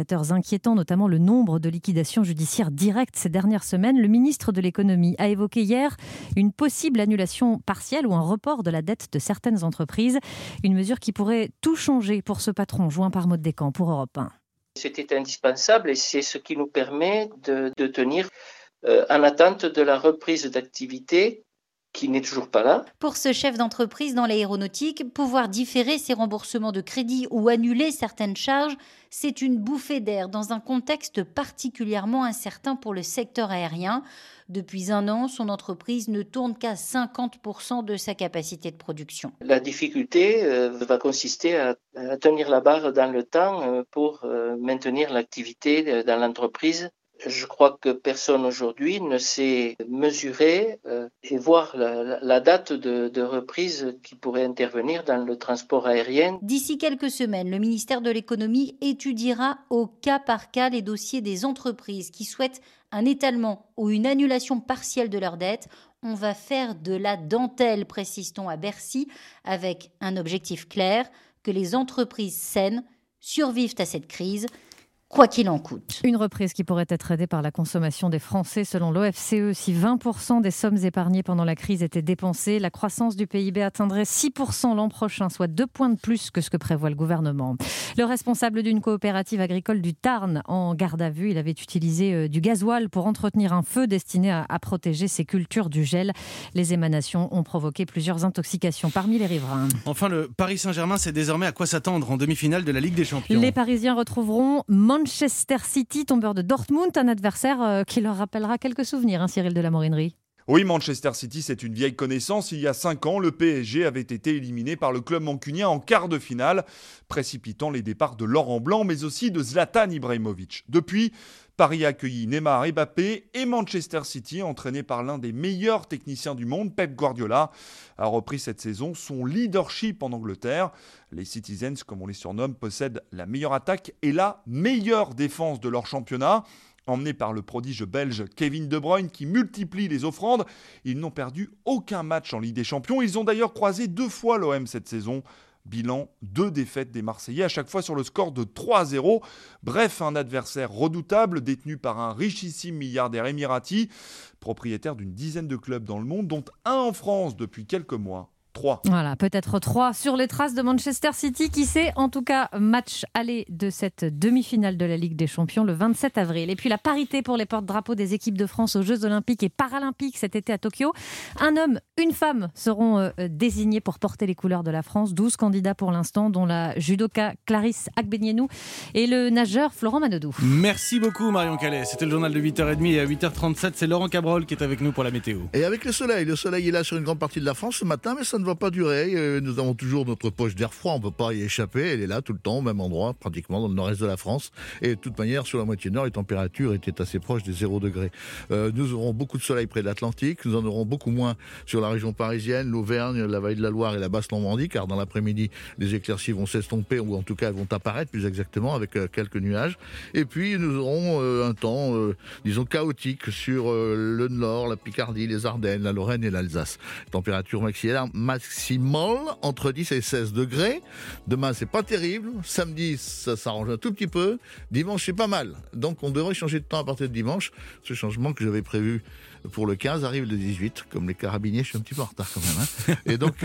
inquiétant, notamment le nombre de liquidations judiciaires directes ces dernières semaines. Le ministre de l'économie a évoqué hier une possible annulation partielle ou un report de la dette de certaines entreprises. Une mesure qui pourrait tout changer pour ce patron, joint par Maud Descamps pour Europe 1. C'était indispensable et c'est ce qui nous permet de tenir en attente de la reprise d'activité qui n'est toujours pas là. Pour ce chef d'entreprise dans l'aéronautique, pouvoir différer ses remboursements de crédit ou annuler certaines charges, c'est une bouffée d'air dans un contexte particulièrement incertain pour le secteur aérien. Depuis 1 an, son entreprise ne tourne qu'à 50% de sa capacité de production. La difficulté va consister à tenir la barre dans le temps pour maintenir l'activité dans l'entreprise. Je crois que personne aujourd'hui ne sait mesurer et voir la date de reprise qui pourrait intervenir dans le transport aérien. D'ici quelques semaines, le ministère de l'économie étudiera au cas par cas les dossiers des entreprises qui souhaitent un étalement ou une annulation partielle de leurs dettes. On va faire de la dentelle, précise-t-on à Bercy, avec un objectif clair, que les entreprises saines survivent à cette crise, quoi qu'il en coûte. Une reprise qui pourrait être aidée par la consommation des Français. Selon l'OFCE, si 20% des sommes épargnées pendant la crise étaient dépensées, la croissance du PIB atteindrait 6% l'an prochain, soit 2 points de plus que ce que prévoit le gouvernement. Le responsable d'une coopérative agricole du Tarn en garde à vue, il avait utilisé du gasoil pour entretenir un feu destiné à protéger ses cultures du gel. Les émanations ont provoqué plusieurs intoxications parmi les riverains. Enfin, le Paris Saint-Germain sait désormais à quoi s'attendre en demi-finale de la Ligue des Champions. Les Parisiens retrouveront Manchester City, tombeur de Dortmund, un adversaire qui leur rappellera quelques souvenirs, Cyril de la Morinerie. Oui, Manchester City, c'est une vieille connaissance. Il y a 5 ans, le PSG avait été éliminé par le club mancunien en quart de finale, précipitant les départs de Laurent Blanc, mais aussi de Zlatan Ibrahimovic. Depuis, Paris a accueilli Neymar et Mbappé et Manchester City, entraîné par l'un des meilleurs techniciens du monde, Pep Guardiola, a repris cette saison son leadership en Angleterre. Les Citizens, comme on les surnomme, possèdent la meilleure attaque et la meilleure défense de leur championnat. Emmenés par le prodige belge Kevin De Bruyne qui multiplie les offrandes, ils n'ont perdu aucun match en Ligue des Champions. Ils ont d'ailleurs croisé 2 fois l'OM cette saison. Bilan, 2 défaites des Marseillais, à chaque fois sur le score de 3-0. Bref, un adversaire redoutable, détenu par un richissime milliardaire émirati, propriétaire d'une dizaine de clubs dans le monde, dont un en France depuis quelques mois. 3. Voilà, peut-être 3 sur les traces de Manchester City. Qui sait, en tout cas, match aller de cette demi-finale de la Ligue des Champions le 27 avril. Et puis la parité pour les porte-drapeaux des équipes de France aux Jeux Olympiques et Paralympiques cet été à Tokyo. Un homme, une femme seront désignés pour porter les couleurs de la France. 12 candidats pour l'instant, dont la judoka Clarisse Agbenienou et le nageur Florent Manodou. Merci beaucoup Marion Calais. C'était le journal de 8h30 et à 8h37, c'est Laurent Cabrol qui est avec nous pour la météo. Et avec le soleil est là sur une grande partie de la France ce matin, mais ça ne va pas durer. Nous avons toujours notre poche d'air froid, on ne peut pas y échapper. Elle est là tout le temps, au même endroit, pratiquement dans le nord-est de la France. Et de toute manière, sur la moitié nord, les températures étaient assez proches des 0 degrés. Nous aurons beaucoup de soleil près de l'Atlantique. Nous en aurons beaucoup moins sur la région parisienne, l'Auvergne, la Vallée de la Loire et la Basse-Normandie, car dans l'après-midi, les éclaircies vont s'estomper, ou en tout cas, elles vont apparaître plus exactement, avec quelques nuages. Et puis, nous aurons un temps, disons, chaotique sur le nord, la Picardie, les Ardennes, la Lorraine et l'Alsace. Température maximale entre 10 et 16 degrés. Demain, c'est pas terrible. Samedi, ça s'arrange un tout petit peu. Dimanche, c'est pas mal. Donc, on devrait changer de temps à partir de dimanche. Ce changement que j'avais prévu pour le 15 arrive le 18. Comme les carabiniers, je suis un petit peu en retard quand même. Et donc,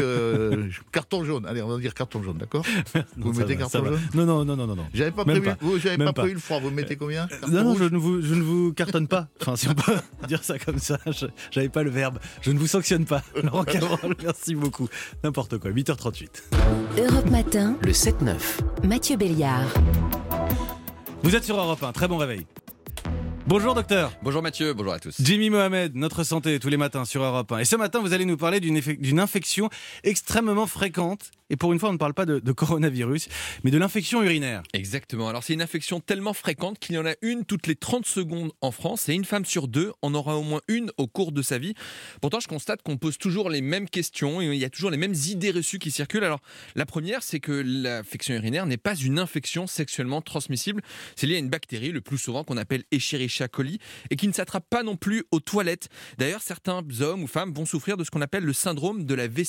carton jaune. Allez, on va dire carton jaune, d'accord? Vous mettez carton jaune? Non. J'avais pas prévu. Vous n'avez pas prévu le froid. Vous mettez combien? Non, je ne vous cartonne pas. Enfin, si on peut dire ça comme ça, j'avais pas le verbe. Je ne vous sanctionne pas. Laurent Cabrol, merci beaucoup. N'importe quoi, 8h38. Europe Matin, le 7-9. Mathieu Béliard. Vous êtes sur Europe 1, très bon réveil. Bonjour docteur. Bonjour Mathieu, bonjour à tous. Jimmy Mohamed, notre santé tous les matins sur Europe 1. Et ce matin, vous allez nous parler d'une infection extrêmement fréquente. Et pour une fois, on ne parle pas de coronavirus, mais de l'infection urinaire. Exactement. Alors, c'est une infection tellement fréquente qu'il y en a une toutes les 30 secondes en France. Et une femme sur 2 en aura au moins une au cours de sa vie. Pourtant, je constate qu'on pose toujours les mêmes questions et il y a toujours les mêmes idées reçues qui circulent. Alors, la première, c'est que l'infection urinaire n'est pas une infection sexuellement transmissible. C'est lié à une bactérie, le plus souvent qu'on appelle Escherichia coli, et qui ne s'attrape pas non plus aux toilettes. D'ailleurs, certains hommes ou femmes vont souffrir de ce qu'on appelle le syndrome de la vessie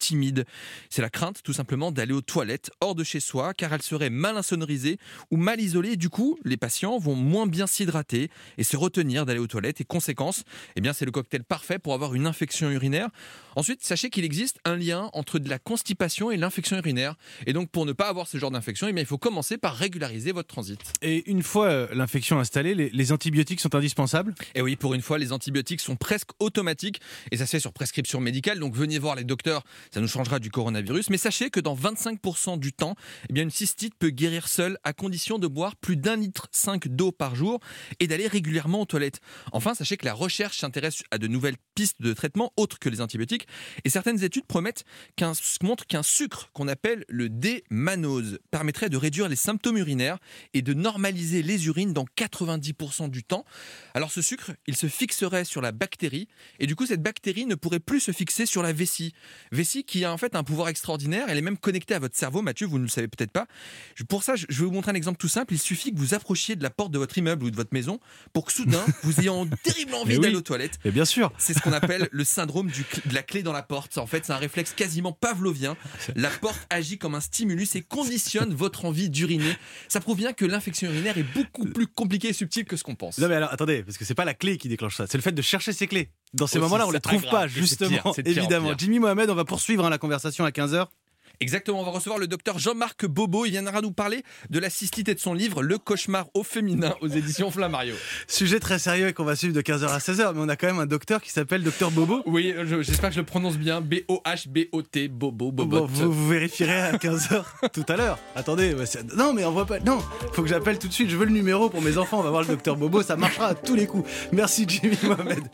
timide. C'est la crainte tout simplement d'aller aux toilettes hors de chez soi car elles seraient mal insonorisées ou mal isolées. Du coup, les patients vont moins bien s'hydrater et se retenir d'aller aux toilettes. Et conséquence, c'est le cocktail parfait pour avoir une infection urinaire. Ensuite, sachez qu'il existe un lien entre de la constipation et l'infection urinaire. Et donc, pour ne pas avoir ce genre d'infection, il faut commencer par régulariser votre transit. Et une fois l'infection installée, les antibiotiques sont indispensables ? Et oui, pour une fois, les antibiotiques sont presque automatiques et ça se fait sur prescription médicale. Donc, venez voir les docteurs, ça nous changera du coronavirus. Mais sachez que dans 25% du temps, une cystite peut guérir seule à condition de boire plus d'1,5 litre d'eau par jour et d'aller régulièrement aux toilettes. Enfin, sachez que la recherche s'intéresse à de nouvelles pistes de traitement autres que les antibiotiques et certaines études montrent qu'un sucre qu'on appelle le D-mannose permettrait de réduire les symptômes urinaires et de normaliser les urines dans 90% du temps. Alors ce sucre, il se fixerait sur la bactérie et du coup cette bactérie ne pourrait plus se fixer sur la vessie. Vessie qui a en fait un pouvoir extraordinaire, elle est même connectée à votre cerveau. Mathieu, vous ne le savez peut-être pas. Pour ça, je vais vous montrer un exemple tout simple. Il suffit que vous approchiez de la porte de votre immeuble ou de votre maison pour que soudain vous ayez terrible envie d'aller aux toilettes. Et bien sûr. C'est ce qu'on appelle le syndrome de la clé dans la porte. En fait, c'est un réflexe quasiment pavlovien. La porte agit comme un stimulus et conditionne votre envie d'uriner. Ça prouve bien que l'infection urinaire est beaucoup plus compliquée et subtile que ce qu'on pense. Non mais alors attendez, parce que c'est pas la clé qui déclenche ça, c'est le fait de chercher ses clés. Dans ces moments-là, on les trouve pas, justement. C'est pire, évidemment. Jimmy Mohamed, on va poursuivre la conversation à 15h. Exactement, on va recevoir le docteur Jean-Marc Bobo. Il viendra nous parler de la cystite et de son livre Le cauchemar au féminin aux éditions Flammarion. Sujet très sérieux qu'on va suivre de 15h à 16h, mais on a quand même un docteur qui s'appelle docteur Bobo. Oui, j'espère que je le prononce bien. B-O-H-B-O-T, Bobo, Bobot. Vous vérifierez à 15h tout à l'heure. Attendez, non mais on voit pas. Non, faut que j'appelle tout de suite. Je veux le numéro pour mes enfants. On va voir le docteur Bobo, ça marchera à tous les coups. Merci Jimmy Mohamed.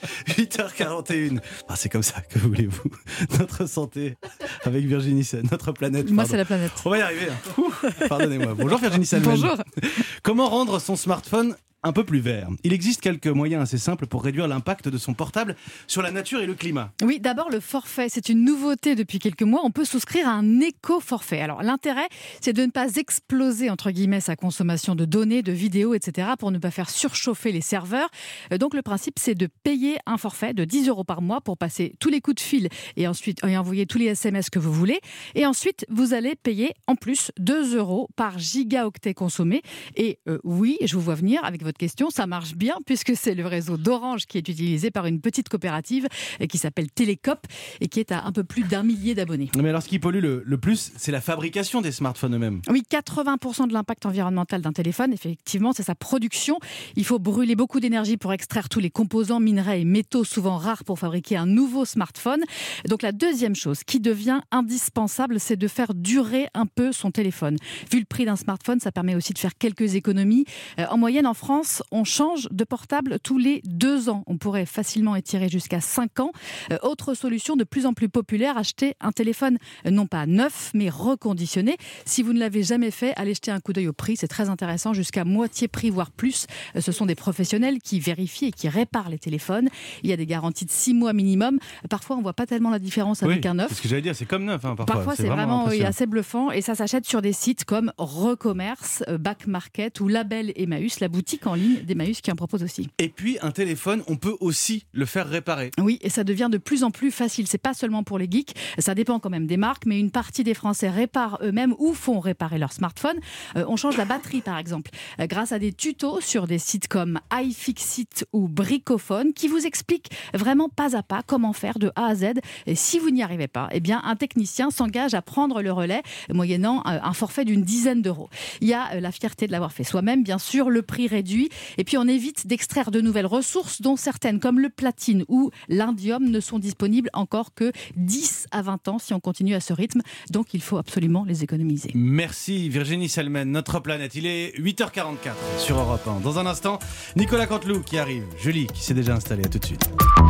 8h41. C'est comme ça, que voulez-vous. Notre santé avec Virginie Sen, notre planète. Moi, c'est la planète. On va y arriver. Pardonnez-moi. Bonjour Virginie Salmen. Bonjour. Comment rendre son smartphone un peu plus vert? Il existe quelques moyens assez simples pour réduire l'impact de son portable sur la nature et le climat. Oui, d'abord le forfait. C'est une nouveauté depuis quelques mois. On peut souscrire à un éco-forfait. Alors l'intérêt, c'est de ne pas exploser, entre guillemets, sa consommation de données, de vidéos, etc. pour ne pas faire surchauffer les serveurs. Donc le principe, c'est de payer un forfait de 10 € par mois pour passer tous les coups de fil et ensuite envoyer tous les SMS que vous voulez. Et ensuite, vous allez payer en plus 2 € par gigaoctet consommé. Et oui, je vous vois venir avec votre question, ça marche bien puisque c'est le réseau d'Orange qui est utilisé par une petite coopérative qui s'appelle Télécop et qui est à un peu plus d'1 millier d'abonnés. Mais alors ce qui pollue le plus, c'est la fabrication des smartphones eux-mêmes. Oui, 80% de l'impact environnemental d'un téléphone, effectivement, c'est sa production. Il faut brûler beaucoup d'énergie pour extraire tous les composants, minerais et métaux souvent rares pour fabriquer un nouveau smartphone. Donc la deuxième chose qui devient indispensable, c'est de faire durer un peu son téléphone. Vu le prix d'un smartphone, ça permet aussi de faire quelques économies. En moyenne, en France, on change de portable tous les 2 ans. On pourrait facilement étirer jusqu'à 5 ans. Autre solution de plus en plus populaire, acheter un téléphone non pas neuf, mais reconditionné. Si vous ne l'avez jamais fait, allez jeter un coup d'œil au prix. C'est très intéressant, jusqu'à moitié prix, voire plus. Ce sont des professionnels qui vérifient et qui réparent les téléphones. Il y a des garanties de 6 mois minimum. Parfois, on ne voit pas tellement la différence avec un neuf. C'est ce que j'allais dire, c'est comme neuf. Parfois c'est vraiment assez bluffant. Et ça s'achète sur des sites comme Recommerce, Back Market ou Label Emmaüs, la boutique en ligne d'Emmaüs qui en propose aussi. Et puis un téléphone, on peut aussi le faire réparer. Oui, et ça devient de plus en plus facile. C'est pas seulement pour les geeks, ça dépend quand même des marques, mais une partie des Français réparent eux-mêmes ou font réparer leur smartphone. On change la batterie par exemple, grâce à des tutos sur des sites comme iFixit ou Bricophone qui vous expliquent vraiment pas à pas comment faire de A à Z. Et si vous n'y arrivez pas, eh bien un technicien s'engage à prendre le relais moyennant un forfait d'une dizaine d'euros. Il y a la fierté de l'avoir fait soi-même, bien sûr, le prix réduit. Et puis on évite d'extraire de nouvelles ressources dont certaines comme le platine ou l'indium ne sont disponibles encore que 10 à 20 ans si on continue à ce rythme. Donc il faut absolument les économiser. Merci Virginie Salmen, notre planète. Il est 8h44 sur Europe 1. Dans un instant, Nicolas Canteloup qui arrive, Julie qui s'est déjà installée. À tout de suite.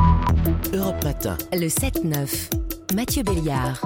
Europe Matin. Le 7-9. Mathieu Béliard.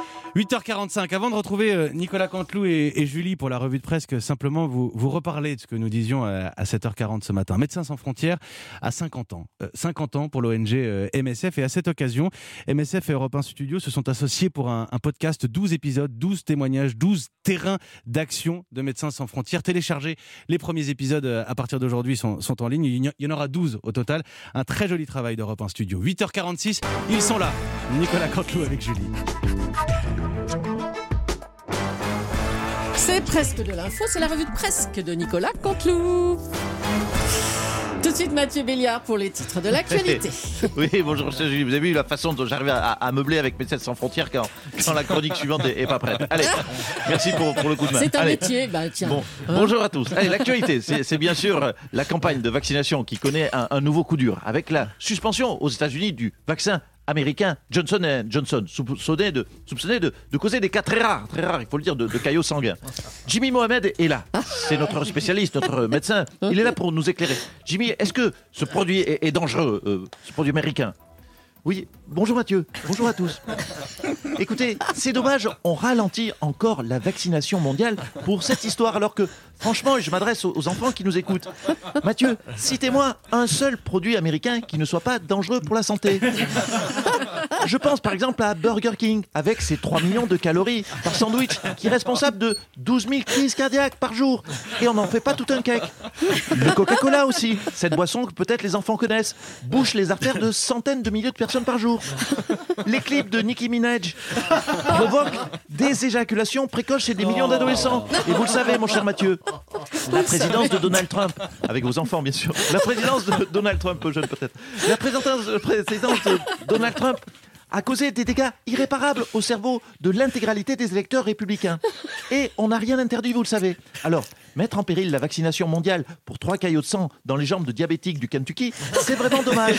8h45, avant de retrouver Nicolas Canteloup et Julie pour la revue de presse, simplement vous reparler de ce que nous disions à 7h40 ce matin. Médecins sans frontières à 50 ans. 50 ans pour l'ONG MSF. Et à cette occasion, MSF et Europe 1 Studio se sont associés pour un podcast, 12 épisodes, 12 témoignages, 12 terrains d'action de Médecins sans frontières. Téléchargez, les premiers épisodes à partir d'aujourd'hui sont en ligne. Il y en aura 12 au total. Un très joli travail d'Europe 1 Studio. 8h46, ils sont là. Nicolas Canteloup avec Julie. C'est presque de l'info, c'est la revue de presque de Nicolas Canteloup. Tout de suite, Mathieu Béliard pour les titres de l'actualité. Oui, bonjour, vous avez vu la façon dont j'arrive à meubler avec Médecins sans frontières quand la chronique suivante est pas prête. Allez, merci pour le coup de main. C'est un Allez. métier, tiens. Bon, bonjour à tous. Allez, l'actualité, c'est bien sûr la campagne de vaccination qui connaît un nouveau coup dur avec la suspension aux États-Unis du vaccin américain Johnson & Johnson, soupçonné de causer des cas très rares, il faut le dire, de caillots sanguins. Jimmy Mohamed est là. C'est notre spécialiste, notre médecin. Il est là pour nous éclairer. Jimmy, est-ce que ce produit est dangereux, ce produit américain ? Oui, bonjour Mathieu, bonjour à tous. Écoutez, c'est dommage, on ralentit encore la vaccination mondiale pour cette histoire, alors que, franchement, je m'adresse aux enfants qui nous écoutent. Mathieu, citez-moi un seul produit américain qui ne soit pas dangereux pour la santé. Je pense par exemple à Burger King, avec ses 3 millions de calories par sandwich, qui est responsable de 12 000 crises cardiaques par jour. Et on n'en fait pas tout un cake. Le Coca-Cola aussi, cette boisson que peut-être les enfants connaissent, bouche les artères de centaines de milliers de personnes par jour. Les clips de Nicki Minaj provoquent des éjaculations précoces chez des millions d'adolescents. Et vous le savez, mon cher Mathieu, la présidence de Donald Trump, avec vos enfants bien sûr, la présidence de Donald Trump, peu jeune peut-être, la présidence de Donald Trump a causé des dégâts irréparables au cerveau de l'intégralité des électeurs républicains. Et on n'a rien interdit, vous le savez. Alors, mettre en péril la vaccination mondiale pour 3 caillots de sang dans les jambes de diabétiques du Kentucky, c'est vraiment dommage.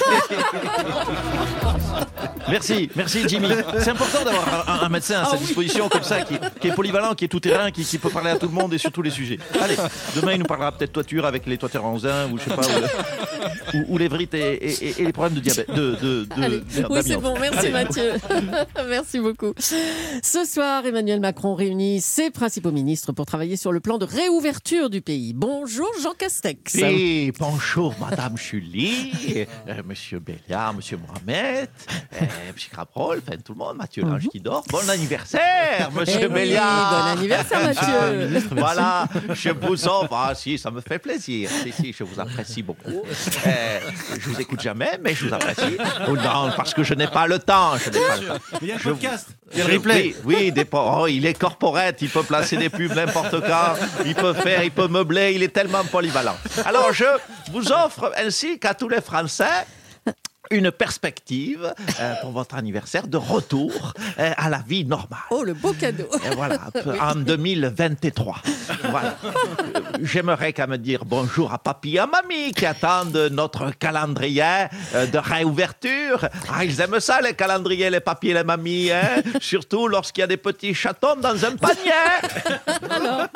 Merci Jimmy. C'est important d'avoir un médecin à sa disposition comme ça, qui est polyvalent, qui est tout-terrain, qui peut parler à tout le monde et sur tous les sujets. Allez, demain il nous parlera peut-être toiture avec les toitures en zinc, ou je sais pas, ou les vrites et les problèmes de diabète. Oui, c'est bon, merci Mathieu. Merci beaucoup. Ce soir, Emmanuel Macron réunit ses principaux ministres pour travailler sur le plan de réouverture du pays. Bonjour Jean Castex. Oui, bonjour Madame Julie, Monsieur Béliard, Monsieur Mohamed, Monsieur Cabrol, tout le monde, Mathieu Lange qui dort. Bon anniversaire, Monsieur Béliard. Bon anniversaire, Mathieu. Voilà, je vous envoie. Si, ça me fait plaisir. Si, je vous apprécie beaucoup. Je vous écoute jamais, mais je vous apprécie. Non, parce que je n'ai pas le temps. Il y a un podcast. Il y a le replay. Oui, il est corporate, il peut placer des pubs n'importe quand, il peut meubler, il est tellement polyvalent. Alors je vous offre ainsi qu'à tous les Français une perspective pour votre anniversaire de retour à la vie normale. Oh, le beau cadeau. Voilà, en 2023. Voilà. J'aimerais quand même dire bonjour à papy et à mamie qui attendent notre calendrier de réouverture. Ah, ils aiment ça, les calendriers, les papys et les mamies, hein, surtout lorsqu'il y a des petits chatons dans un panier. Alors,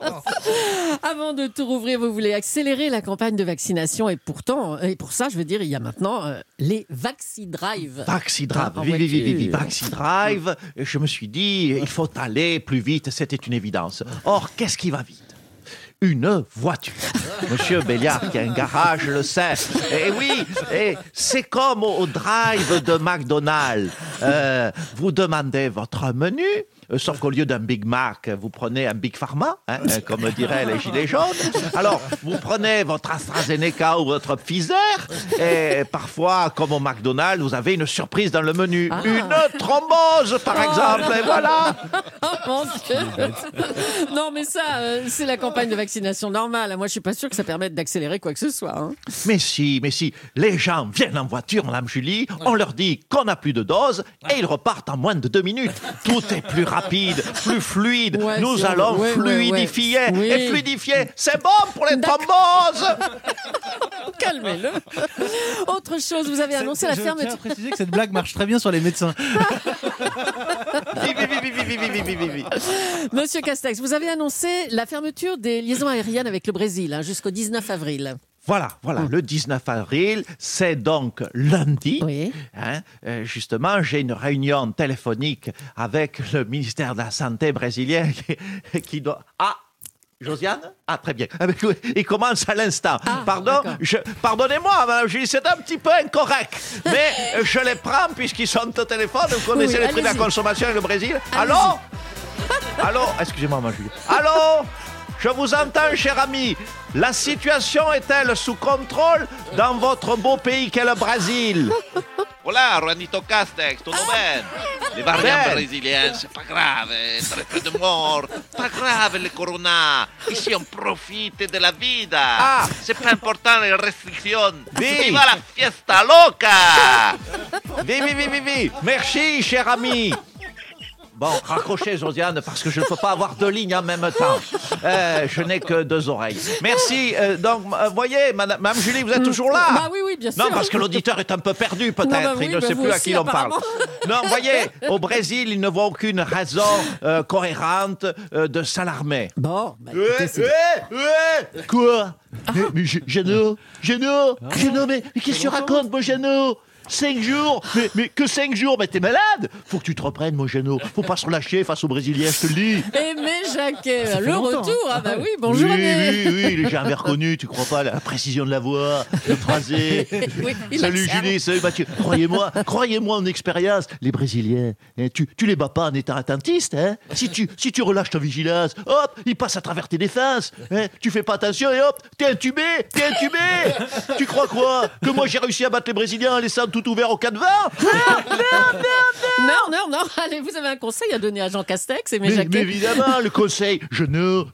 avant de tout rouvrir, vous voulez accélérer la campagne de vaccination et pour ça, je veux dire, il y a maintenant les VaxiDrive. VaxiDrive, oui, VaxiDrive. Je me suis dit, il faut aller plus vite, c'était une évidence. Or, qu'est-ce qui va vite ? Une voiture. Monsieur Béliard qui a un garage le sait. Et oui, c'est comme au drive de McDonald's. Vous demandez votre menu, sauf qu'au lieu d'un Big Mac, vous prenez un Big Pharma, comme diraient les gilets jaunes. Alors, vous prenez votre AstraZeneca ou votre Pfizer, et parfois, comme au McDonald's, vous avez une surprise dans le menu. Une thrombose, par exemple, et voilà. Oh mon Dieu. Non, mais ça, c'est la campagne de vaccination normale. Moi, je suis pas sûr que ça permette d'accélérer quoi que ce soit. Hein. Mais si, les gens viennent en voiture, Madame Julie, on leur dit qu'on n'a plus de doses, et ils repartent en moins de 2 minutes. Tout est plus rapide, plus fluide. Ouais, nous allons fluidifier. Et fluidifier, c'est bon pour les thromboses. Calmez-le. Autre chose, vous avez annoncé la fermeture. Je tiens à préciser que cette blague marche très bien sur les médecins. Monsieur Castex, vous avez annoncé la fermeture des liaisons aériennes avec le Brésil jusqu'au 19 avril. Voilà, le 19 avril, c'est donc lundi. Oui. Justement, j'ai une réunion téléphonique avec le ministère de la Santé brésilien qui doit... Ah, Josiane ? Ah, très bien. Il commence à l'instant. Pardonnez-moi, madame Julie, c'est un petit peu incorrect. Mais je les prends puisqu'ils sont au téléphone. Vous connaissez les prix de la consommation et le Brésil. Allô ? Excusez-moi, madame Julie. Allô ? Je vous entends, cher ami. La situation est-elle sous contrôle dans votre beau pays qu'est le Brésil? Voilà, Juanito Castex, tout bien. Les variants brésiliens, c'est pas grave, très peu de morts. Pas grave le corona. Ici, on profite de la vida. C'est pas important les restrictions. Viva la fiesta loca. Oui. Merci, cher ami. Bon, raccrochez, Josiane, parce que je ne peux pas avoir 2 lignes en même temps. Je n'ai que 2 oreilles. Merci. Donc, voyez, Madame Julie, vous êtes toujours là? Bah oui, bien sûr. Non, parce que l'auditeur est un peu perdu, peut-être. Il ne sait plus à qui l'on parle. Non, voyez, au Brésil, il ne voit aucune raison cohérente de s'alarmer. Bon, Quoi? Mais Jeannot, mais qu'est-ce que tu racontes, mon Jeannot? 5 jours? Mais que 5 jours? Mais t'es malade? Faut que tu te reprennes, mon Jeannot. Faut pas se relâcher face aux Brésiliens, je te le dis. Aimé Jacquet, le retour. Ah bah oui, bonjour. Oui, les gens avaient reconnu, tu crois pas, la précision de la voix, le phrasé. Salut Julie, salut Mathieu. Croyez-moi en expérience, les Brésiliens, hein, tu les bats pas en étant attentiste. Hein. Si tu relâches ta vigilance, hop, ils passent à travers tes défenses. Hein. Tu fais pas attention et hop, t'es intubé. Tu crois quoi? Que moi j'ai réussi à battre les Brésiliens en laissant tout ouvert au cas de vent? Non. Allez, vous avez un conseil à donner à Jean Castex et Jacquet? Mais évidemment, le conseil, Jeannot.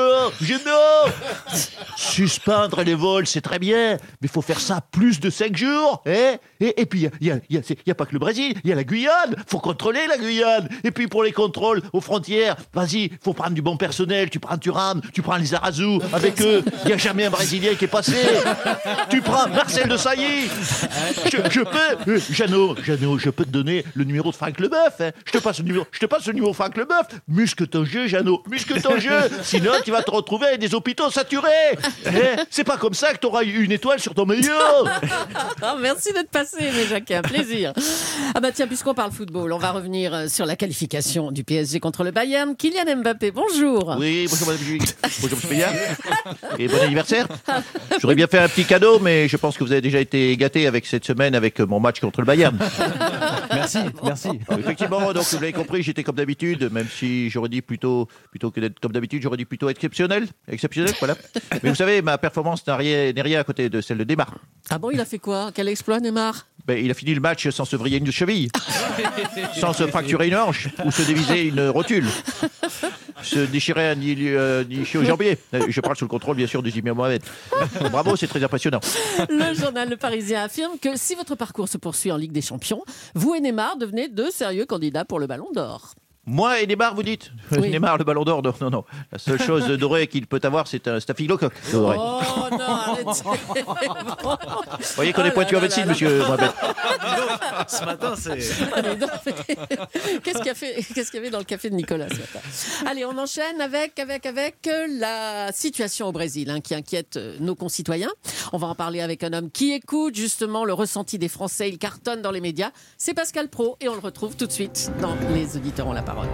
Suspendre les vols, c'est très bien, mais il faut faire ça plus de 5 jours. Hein? Et puis, il y a pas que le Brésil, il y a la Guyane. Faut contrôler la Guyane. Et puis, pour les contrôles aux frontières, vas-y, faut prendre du bon personnel. Tu prends Thuram, tu prends les Arazou. Avec eux, il n'y a jamais un Brésilien qui est passé. Tu prends Marcel Desailly. Jeannot, je peux te donner le numéro de Franck Leboeuf. Hein. Je te passe le numéro de Franck Leboeuf. Muscle ton jeu, Jeannot. Muscle ton jeu. Sinon, tu vas te retrouver avec des hôpitaux saturés. Hein. C'est pas comme ça que tu auras une étoile sur ton maillot. Merci d'être passé, mais Jacquet, un plaisir. Ah bah tiens, puisqu'on parle football, on va revenir sur la qualification du PSG contre le Bayern. Kylian Mbappé, bonjour. Oui, bonjour Madame Julie. Bonjour Monsieur Payard. Et bon anniversaire. J'aurais bien fait un petit cadeau, mais je pense que vous avez déjà été gâté avec cette semaine avec mon match contre le Bayern. Merci. Effectivement, donc vous l'avez compris, j'étais comme d'habitude, même si j'aurais dit plutôt que d'être comme d'habitude, j'aurais dit plutôt exceptionnel, voilà. Mais vous savez, ma performance n'est rien à côté de celle de Neymar. Ah bon, il a fait quoi? Quel exploit, Neymar? Il a fini le match sans se vriller une cheville, sans se fracturer une hanche ou se déviser une rotule, se déchirer un ischio-jambier. Je parle sous le contrôle, bien sûr, du Jimmy Mohamed. Bravo, c'est très impressionnant. Le journal Le Parisien affirme que si votre parcours se poursuit en Ligue des Champions, vous et Neymar devenez de sérieux candidats pour le Ballon d'Or. Moi et Neymar, vous dites? Oui. Neymar, le Ballon d'Or, non. La seule chose dorée qu'il peut avoir, c'est un staphylocoque doré. Oh non, arrêtez. Vous voyez qu'on est pointu en médecine, monsieur Mohamed. Ce matin, c'est... Qu'est-ce qu'il y avait dans le café de Nicolas ce matin? Allez, on enchaîne avec la situation au Brésil qui inquiète nos concitoyens. On va en parler avec un homme qui écoute justement le ressenti des Français. Il cartonne dans les médias. C'est Pascal Praud et on le retrouve tout de suite dans Les Auditeurs ont la parole.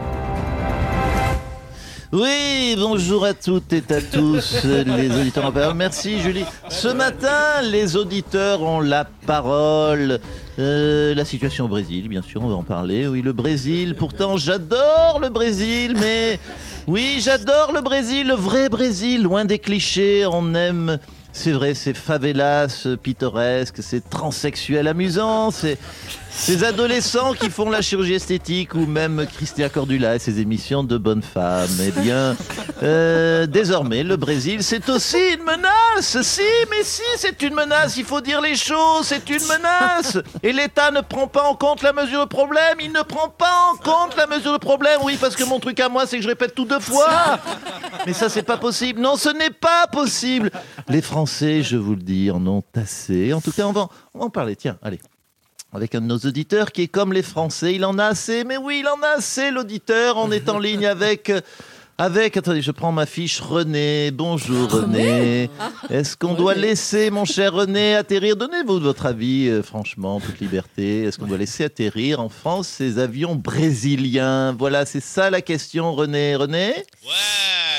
Oui, bonjour à toutes et à tous, les auditeurs en parole. Merci Julie. Ce matin, les auditeurs ont la parole. La situation au Brésil, bien sûr, on va en parler. Oui, le Brésil, pourtant j'adore le Brésil, mais... Oui, j'adore le Brésil, le vrai Brésil, loin des clichés, on aime... C'est vrai, ces favelas pittoresques, ces transsexuels amusants, ces adolescents qui font la chirurgie esthétique ou même Christian Cordula et ses émissions de bonnes femmes. Eh bien, désormais, le Brésil, c'est aussi une menace. Si, c'est une menace. Il faut dire les choses, c'est une menace. Et l'État ne prend pas en compte la mesure de problème. Il ne prend pas en compte la mesure de problème. Oui, parce que mon truc à moi, c'est que je répète tout 2 fois. Mais ça, c'est pas possible. Non, ce n'est pas possible. Les Français, je vous le dis, en ont assez. En tout cas, on va en parler. Tiens, allez. Avec un de nos auditeurs qui est comme les Français, il en a assez. Mais oui, il en a assez, l'auditeur. On est en ligne avec... Attendez, je prends ma fiche. René, bonjour René. Est-ce qu'on doit laisser, mon cher René, atterrir? Donnez-vous votre avis, franchement, toute liberté. Est-ce qu'on doit laisser atterrir en France ces avions brésiliens? Voilà, c'est ça la question, René. Ouais,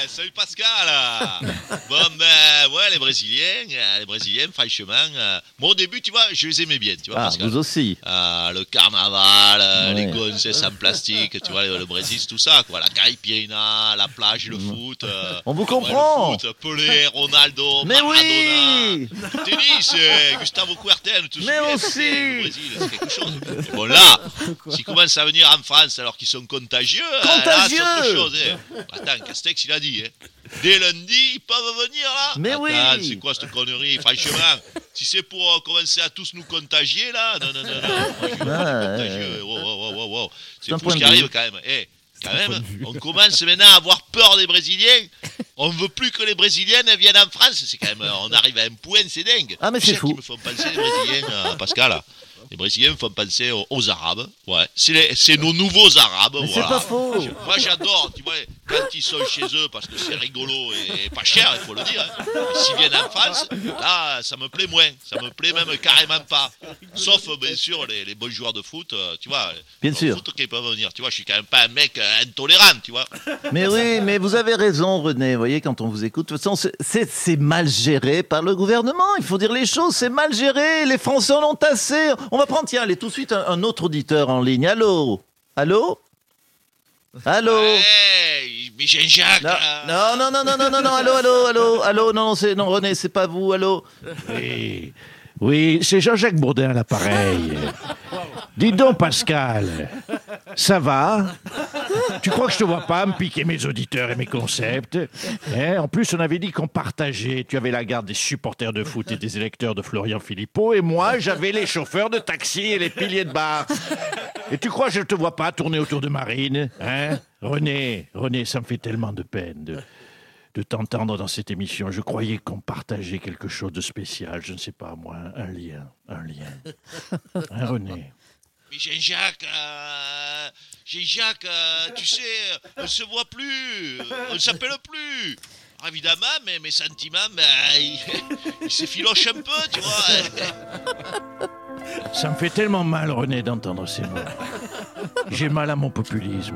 salut Pascal. Bon, les Brésiliens, franchement, moi au début, tu vois, je les aimais bien, tu vois, Pascal. Vous aussi. Le carnaval, les gonzesses en plastique, tu vois, le Brésil, tout ça, quoi. La caipirinha, la plage, le foot. On vous comprend. Le foot, Pelé, Ronaldo, mais Maradona, oui. tennis, Gustavo Kuerten, tout ça. Mais aussi. Le Brésil, c'est quelque chose. Et bon, là, s'ils commencent à venir en France alors qu'ils sont contagieux, là, c'est autre chose. Attends, Castex, il a dit, dès lundi, ils peuvent venir là. Mais attends, oui. C'est quoi cette connerie? Franchement, si c'est pour commencer à tous nous contagier là, non. Contagieux. Wow. C'est fou ce qui arrive quand même. On commence maintenant à avoir peur des Brésiliens. On ne veut plus que les Brésiliennes viennent en France. C'est quand même, on arrive à un point, c'est dingue. Ah mais c'est fou. Ils me font penser les Brésiliens, Pascal. Les Brésiliens me font penser aux Arabes. Ouais, c'est nos nouveaux Arabes. Mais voilà. c'est pas faux. Moi j'adore, tu vois, quand ils sont chez eux parce que c'est rigolo et pas cher, il faut le dire. Et s'ils viennent en France, là, ça me plaît moins. Ça me plaît même carrément pas. Sauf bien sûr les bons joueurs de foot, tu vois. Bien sûr. Foot qui peuvent venir. Tu vois, je suis quand même pas un mec intolérant, tu vois. Mais oui, mais vous avez raison, René. Vous voyez, quand on vous écoute, de toute façon, c'est mal géré par le gouvernement. Il faut dire les choses, c'est mal géré. Les Français en ont assez. On va prendre, tiens, allez, tout de suite, un autre auditeur en ligne. Allô? Hey, mais Jean-Jacques. Non, allô, non, René, c'est pas vous, allô? Oui, c'est Jean-Jacques Bourdin à l'appareil. Dis donc, Pascal, ça va? Tu crois que je te vois pas me piquer mes auditeurs et mes concepts? En plus, on avait dit qu'on partageait. Tu avais la garde des supporters de foot et des électeurs de Florian Philippot, et moi, j'avais les chauffeurs de taxi et les piliers de bar. Et tu crois que je te vois pas tourner autour de Marine? René, ça me fait tellement de peine de t'entendre dans cette émission. Je croyais qu'on partageait quelque chose de spécial. Je ne sais pas, moi, un lien. René? Mais Jean-Jacques, tu sais, on ne se voit plus, on ne s'appelle plus. Alors évidemment, mais mes sentiments, ils s'effilochent un peu, tu vois. Ça me fait tellement mal, René, d'entendre ces mots. J'ai mal à mon populisme.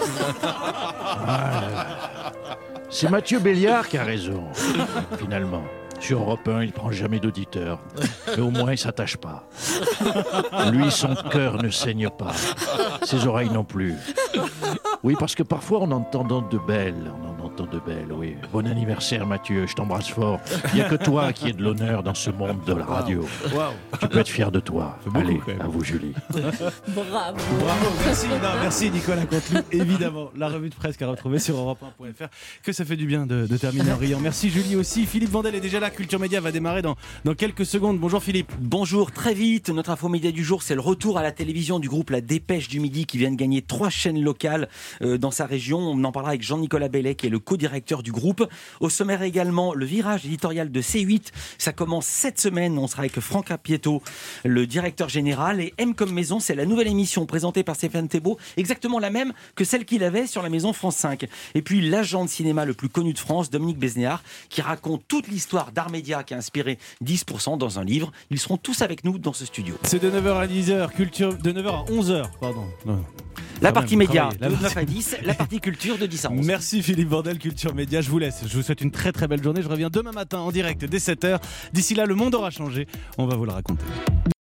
C'est Mathieu Béliard qui a raison, finalement. Sur Europe 1, il prend jamais d'auditeurs. Mais au moins, il s'attache pas. Lui, son cœur ne saigne pas. Ses oreilles non plus. Oui, parce que parfois, on entend de belles. Oui. Bon anniversaire, Mathieu. Je t'embrasse fort. Il n'y a que toi qui es de l'honneur dans ce monde de la radio. Wow. Tu peux être fier de toi. Allez, à vous, Julie. Bravo. Merci Nicolas Canteloup. Évidemment, la revue de presse qu'à retrouver sur europe1.fr. Que ça fait du bien de terminer en riant. Merci Julie aussi. Philippe Vandel est déjà là. Culture Média va démarrer dans quelques secondes. Bonjour Philippe. Bonjour, très vite. Notre info média du jour, c'est le retour à la télévision du groupe La Dépêche du Midi qui vient de gagner 3 chaînes locales dans sa région. On en parlera avec Jean-Nicolas Bellet qui est le co-directeur du groupe. Au sommaire également, le virage éditorial de C8. Ça commence cette semaine. On sera avec Franck Apieto, le directeur général. Et M comme Maison, c'est la nouvelle émission présentée par Stéphane Thébault, exactement la même que celle qu'il avait sur la Maison France 5. Et puis l'agent de cinéma le plus connu de France, Dominique Besnéard, qui raconte toute l'histoire d'Art Média qui a inspiré 10% dans un livre. Ils seront tous avec nous dans ce studio. C'est de 9h à 10h, culture de 9h à 11h, pardon. Non. La partie média de 9 à 10, la partie culture de 10 à 11. Merci Philippe Vandel, Culture Média. Je vous laisse. Je vous souhaite une très très belle journée. Je reviens demain matin en direct dès 7h. D'ici là, le monde aura changé. On va vous le raconter.